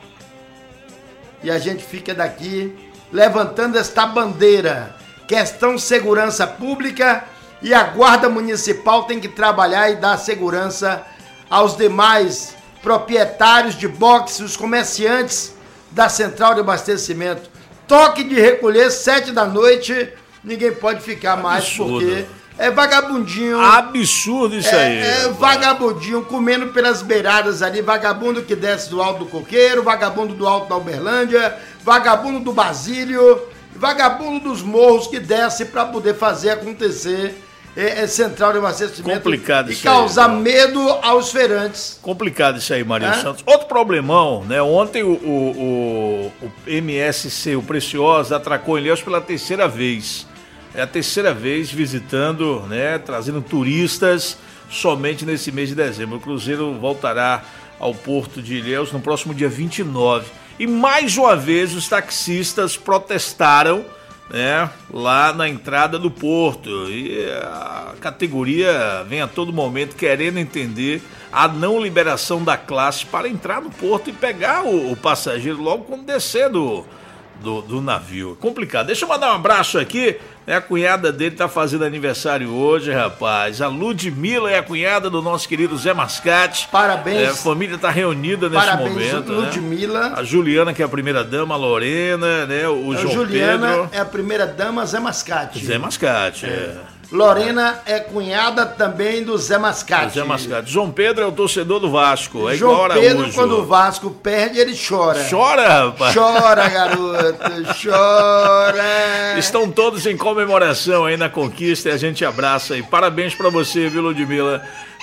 E a gente fica daqui levantando esta bandeira. Questão segurança pública, e a Guarda Municipal tem que trabalhar e dar segurança aos demais proprietários de boxe, os comerciantes da central de abastecimento. Toque de recolher, sete da noite, ninguém pode ficar mais, absurdo. Porque é vagabundinho. Absurdo isso é, aí. É vagabundinho comendo pelas beiradas ali, vagabundo que desce do Alto do Coqueiro, vagabundo do Alto da Uberlândia, vagabundo do Basílio, vagabundo dos morros que desce para poder fazer acontecer é, é central de abastecimento. Complicado e isso causar aí, medo aos feirantes. Complicado isso aí, Marinho é? Santos. Outro problemão, né? Ontem o, o, o, o M S C, o Preciosa, atracou em Ilhéus pela terceira vez. É a terceira vez visitando, né? Trazendo turistas somente nesse mês de dezembro. O Cruzeiro voltará ao Porto de Ilhéus no próximo dia vinte e nove. E mais uma vez os taxistas protestaram, né, lá na entrada do porto, e a categoria vem a todo momento querendo entender a não liberação da classe para entrar no porto e pegar o, o passageiro logo quando descer do, do, do navio. Complicado. Deixa eu mandar um abraço aqui, né? A cunhada dele tá fazendo aniversário hoje, rapaz. A Ludmila é a cunhada do nosso querido Zé Mascate. Parabéns. É, a família tá reunida nesse Parabéns, momento. Ludmila. Né? A Juliana, que é a primeira dama, a Lorena, né? O a João Juliana Pedro. é a primeira dama, Zé Mascate. Zé Mascate, é. é. Lorena é cunhada também do Zé Mascate. Zé Mascate. João Pedro é o torcedor do Vasco. É João igual Pedro, Araújo. quando o Vasco perde, ele chora. Chora, rapaz? Chora, garoto, chora. Estão todos em comemoração aí na conquista e a gente abraça. E parabéns pra você, viu, Ludmila?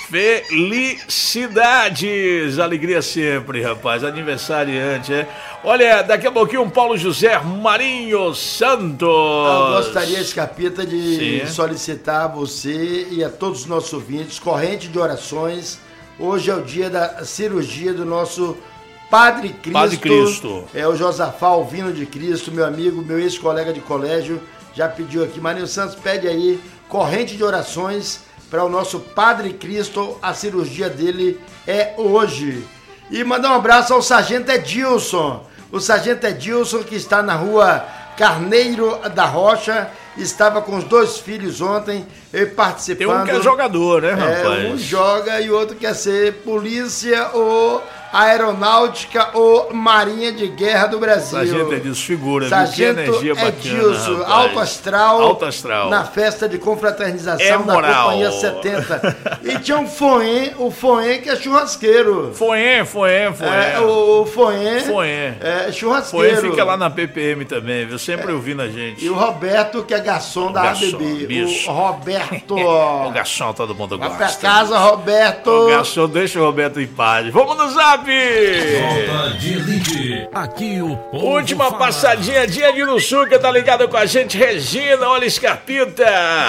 Felicidades! Alegria sempre, rapaz. Aniversariante, é? Olha, daqui a pouquinho, Paulo José Marinho Santos. Eu gostaria, Escapita, de Sim. solicitar a você e a todos os nossos ouvintes, corrente de orações. Hoje é o dia da cirurgia do nosso Padre Cristo. Padre Cristo. É o Josafá Alvino de Cristo, meu amigo, meu ex-colega de colégio, já pediu aqui. Marinho Santos pede aí corrente de orações para o nosso Padre Cristo. A cirurgia dele é hoje. E mandar um abraço ao Sargento Edilson. O Sargento Edilson, que está na rua Carneiro da Rocha, estava com os dois filhos ontem participando. Tem um que é jogador, né, rapaz? É, um joga e o outro quer ser polícia ou aeronáutica ou marinha de guerra do Brasil. Sargento Edilson, figura, Sargento viu? Que energia bacana, Edilson, rapaz. alto astral, Alto astral. na festa de confraternização É da moral. Companhia setenta. E tinha um Foen, o Foen que é churrasqueiro. Foen, Foen, Foen. É, o Foen, Foen. é churrasqueiro. Foen fica lá na P P M também, viu? Sempre é. ouvindo a gente. E o Roberto, que é garçom da garçom, A B B. bicho. O Roberto. O garçom todo mundo Vai gosta. pra casa, Roberto. O garçom, deixa o Roberto em paz. Vamos no zap! Tropa de Elite. Aqui o povo Última fala. passadinha de Edno Suca, tá ligado com a gente? Regina, olha, Escarpita.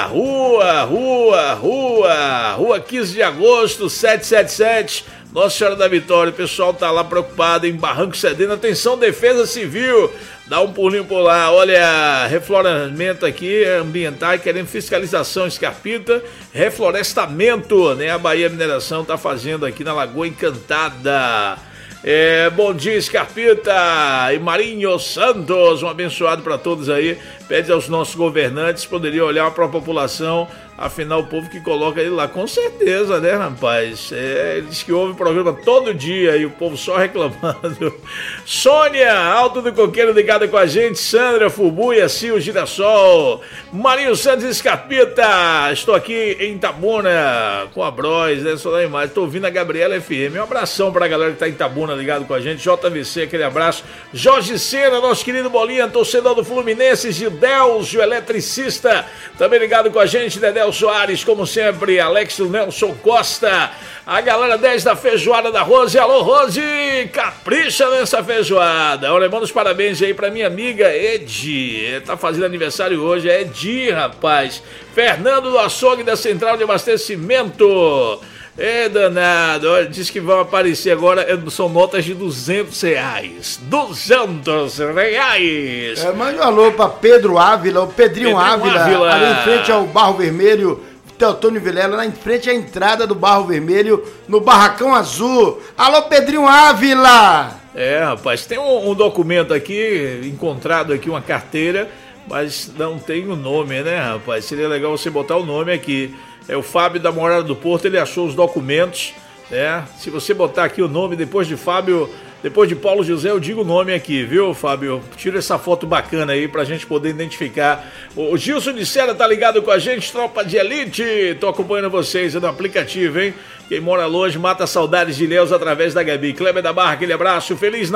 Rua, rua, rua. Rua quinze de agosto, setecentos e setenta e sete. Nossa Senhora da Vitória. O pessoal tá lá preocupado em Barranco Cedeno. Atenção, Defesa Civil. Dá um pulinho por lá. Olha, refloramento aqui, ambiental, querendo fiscalização, Escarpita. Reflorestamento, né? A Bahia Mineração tá fazendo aqui na Lagoa Encantada. É, bom dia, Escarpita e Marinho Santos, um abençoado para todos aí. Pede aos nossos governantes, poderiam olhar para a população, afinal o povo que coloca ele lá, com certeza, né, rapaz? É, ele diz que ouve o programa todo dia e o povo só reclamando. Sônia, Alto do Coqueiro ligada com a gente, Sandra, Fubuia, Sil, Girassol, Marinho Santos e Escarpita, estou aqui em Itabuna com a Bros, né, só da imagem, estou ouvindo a Gabriela F M, um abração para a galera que está em Itabuna ligado com a gente, J V C, aquele abraço, Jorge Sena, nosso querido Bolinha, torcedor do Fluminense, Gildelcio, eletricista, também ligado com a gente, Dedéu Soares, como sempre, Alex Nelson Costa, a galera dez da feijoada da Rose, alô Rose, capricha nessa feijoada. Olha, manda os parabéns aí pra minha amiga Edi, tá fazendo aniversário hoje, é Edi, rapaz, Fernando do Açougue da Central de Abastecimento. É danado, olha, diz que vão aparecer agora, são notas de duzentos reais. duzentos reais. É, mande um alô pra Pedro Ávila, o Pedrinho, Pedrinho Ávila, Ávila, ali em frente ao Barro Vermelho, Teotônio Vilela, lá em frente à entrada do Barro Vermelho, no Barracão Azul. Alô, Pedrinho Ávila! É, rapaz, tem um, um documento aqui, encontrado aqui, uma carteira, mas não tem o nome, né, rapaz? Seria legal você botar o nome aqui. É o Fábio da Morada do Porto, ele achou os documentos, né? Se você botar aqui o nome, depois de Fábio, depois de Paulo José, eu digo o nome aqui, viu, Fábio? Tira essa foto bacana aí pra gente poder identificar. O Gilson de Sera tá ligado com a gente, Tropa de Elite. Tô acompanhando vocês no aplicativo, hein? Quem mora longe mata saudades de Leus através da Gabi. Kleber da Barra, aquele abraço. Feliz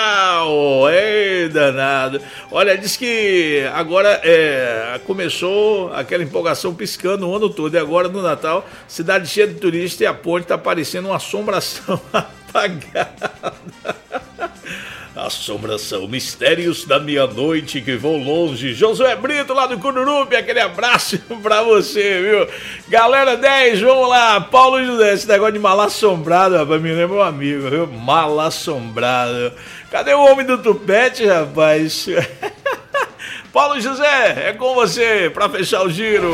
Natal! Ei, danado. Olha, diz que agora é, começou aquela empolgação piscando o ano todo. E agora no Natal, cidade cheia de turistas e a ponte tá parecendo uma assombração apagada. Assombração, mistérios da meia-noite que vão longe. Josué Brito lá do Cururupi, aquele abraço pra você, viu? Galera dez, vamos lá. Paulo José, esse negócio de mal assombrado, rapaz, me lembra um amigo, viu? Mal assombrado. Cadê o homem do tupete, rapaz? Paulo José, é com você pra fechar o giro.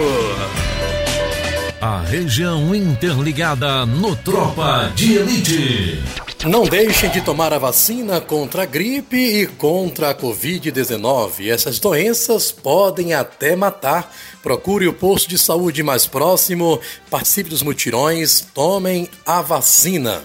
A região interligada no Tropa de Elite. Não deixem de tomar a vacina contra a gripe e contra a covid dezenove. Essas doenças podem até matar. Procure o posto de saúde mais próximo, participe dos mutirões, tomem a vacina.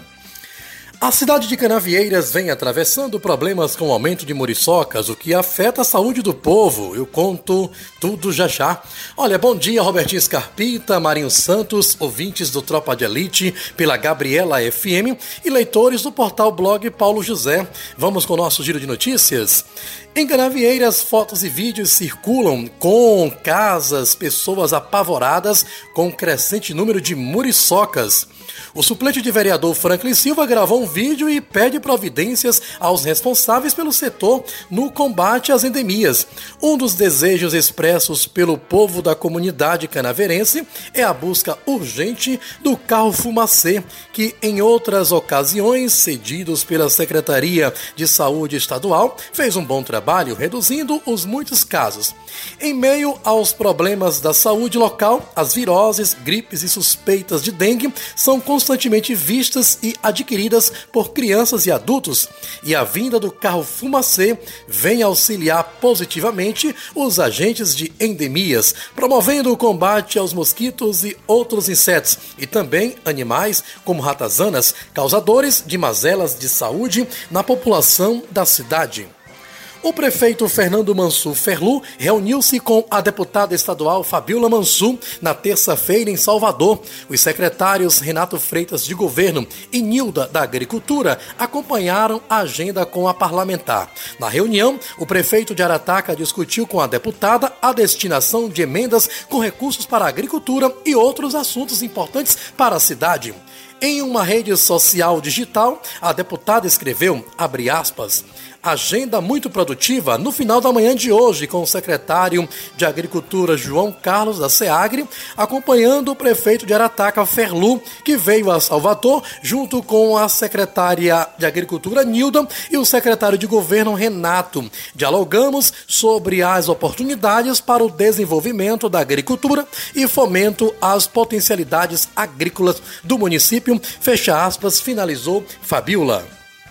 A cidade de Canavieiras vem atravessando problemas com o aumento de muriçocas, o que afeta a saúde do povo. Eu conto tudo já já. Olha, bom dia, Robertinho Scarpita, Marinho Santos, ouvintes do Tropa de Elite pela Gabriela F M e leitores do portal blog Paulo José. Vamos com o nosso giro de notícias? Em Canavieiras, fotos e vídeos circulam com casas, pessoas apavoradas com um crescente número de muriçocas. O suplente de vereador Franklin Silva gravou um vídeo e pede providências aos responsáveis pelo setor no combate às endemias. Um dos desejos expressos pelo povo da comunidade canaveirense é a busca urgente do carro fumacê, que em outras ocasiões, cedidos pela Secretaria de Saúde Estadual, fez um bom trabalho reduzindo os muitos casos. Em meio aos problemas da saúde local, as viroses, gripes e suspeitas de dengue são constantemente vistas e adquiridas por crianças e adultos, e a vinda do carro fumacê vem auxiliar positivamente os agentes de endemias, promovendo o combate aos mosquitos e outros insetos, e também animais como ratazanas, causadores de mazelas de saúde na população da cidade. O prefeito Fernando Mansur Ferlu reuniu-se com a deputada estadual Fabiola Mansur na terça-feira em Salvador. Os secretários Renato Freitas de Governo e Nilda da Agricultura acompanharam a agenda com a parlamentar. Na reunião, o prefeito de Arataca discutiu com a deputada a destinação de emendas com recursos para a agricultura e outros assuntos importantes para a cidade. Em uma rede social digital, a deputada escreveu, abre aspas, agenda muito produtiva no final da manhã de hoje com o secretário de Agricultura João Carlos da SEAGRE, acompanhando o prefeito de Arataca Ferlu, que veio a Salvador junto com a secretária de Agricultura Nilda e o secretário de Governo Renato. Dialogamos sobre as oportunidades para o desenvolvimento da agricultura e fomento às potencialidades agrícolas do município, fecha aspas, finalizou Fabiola.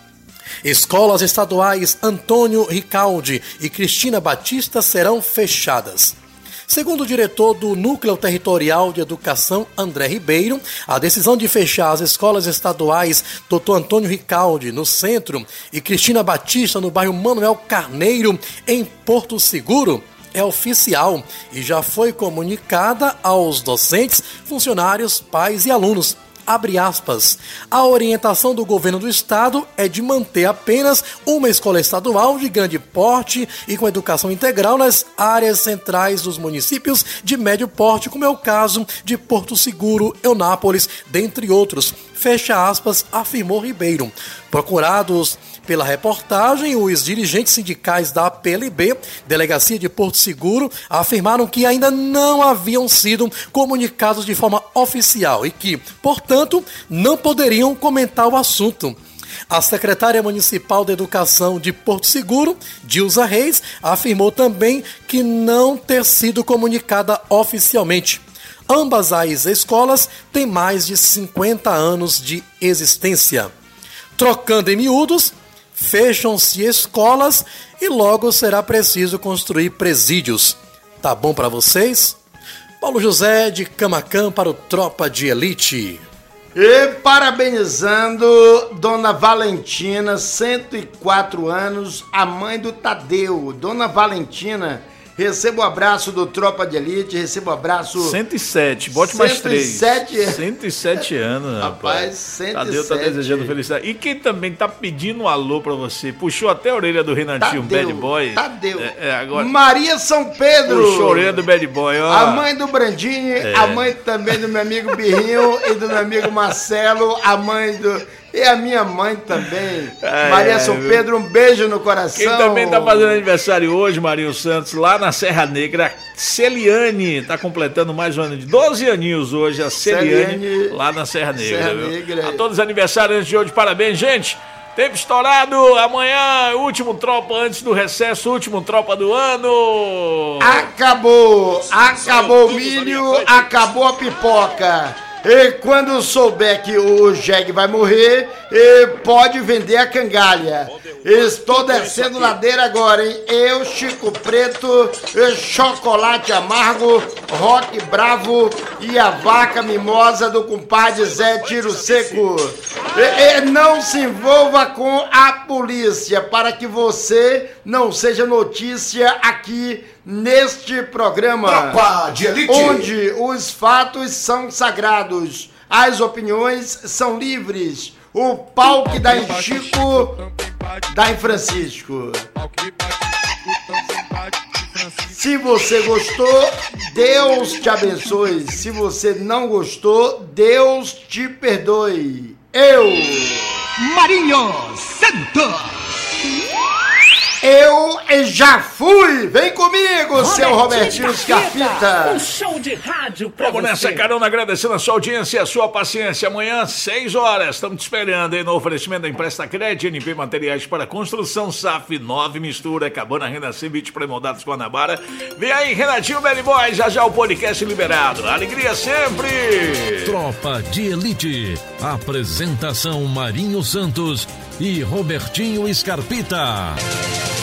Escolas estaduais Antônio Ricaldi e Cristina Batista serão fechadas. Segundo o diretor do Núcleo Territorial de Educação, André Ribeiro, a decisão de fechar as escolas estaduais doutor Antônio Ricaldi, no centro, e Cristina Batista, no bairro Manuel Carneiro, em Porto Seguro, é oficial e já foi comunicada aos docentes, funcionários, pais e alunos. Abre aspas, a orientação do governo do estado é de manter apenas uma escola estadual de grande porte e com educação integral nas áreas centrais dos municípios de médio porte, como é o caso de Porto Seguro, Eunápolis, dentre outros. Fecha aspas, afirmou Ribeiro. Procurados pela reportagem, os dirigentes sindicais da P L B, Delegacia de Porto Seguro, afirmaram que ainda não haviam sido comunicados de forma oficial e que, portanto, não poderiam comentar o assunto. A secretária municipal de Educação de Porto Seguro, Dilza Reis, afirmou também que não ter sido comunicada oficialmente. Ambas as escolas têm mais de cinquenta anos de existência. Trocando em miúdos, fecham-se escolas e logo será preciso construir presídios. Tá bom para vocês? Paulo José de Camacan para o Tropa de Elite. E parabenizando Dona Valentina, cento e quatro anos, a mãe do Tadeu. Dona Valentina, receba o abraço do Tropa de Elite, receba o abraço... cento e sete, bote mais três. cento e sete cento e sete anos, rapaz. Rapaz, cento e sete. Tadeu tá desejando felicidade. E quem também tá pedindo um alô pra você, puxou até a orelha do Renatinho, Tadeu, Bad Boy. Tadeu. É, é, agora... Maria São Pedro. Puxou a orelha do Bad Boy, ó. A mãe do Brandinho, É. a mãe também do meu amigo Birrinho e do meu amigo Marcelo, a mãe do... E a minha mãe também. Ai, Maria ai, São meu. Pedro, um beijo no coração. Quem também tá fazendo aniversário hoje, Marinho Santos, lá na Serra Negra, Celiane, tá completando mais um ano de doze aninhos hoje, a Celiane, Celiane, lá na Serra Negra. Serra viu? Negra. A todos os aniversariantes de hoje, parabéns, gente. Tempo estourado, amanhã, último tropa antes do recesso, último tropa do ano. Acabou, acabou o milho, acabou a pipoca. E quando souber que o jegue vai morrer, e pode vender a cangalha. Estou descendo ladeira agora, hein? Eu, Chico Preto, Chocolate Amargo, Rock Bravo e a vaca mimosa do compadre Zé Tiro Seco. E, e não se envolva com a polícia para que você não seja notícia aqui neste programa. Tropa de Elite. Onde os fatos são sagrados, as opiniões são livres. O pau que dá em Chico, dá em Francisco. Se você gostou, Deus te abençoe. Se você não gostou, Deus te perdoe. Eu, Marinho Santos. Eu já fui! Vem comigo, Robertinho seu Robertinho Scarpita! Um show de rádio pra Vamos você. Nessa carona, agradecendo a sua audiência e a sua paciência. Amanhã, seis horas, estamos te esperando, hein? No oferecimento da Empresta Crédito, N P Materiais para Construção, S A F nove Mistura, Cabana Renda Civit, Pré-moldados Guanabara. Vem aí, Renatinho Belly Boy, já já o podcast liberado. Alegria sempre! Tropa de Elite. Apresentação Marinho Santos e Robertinho Scarpita.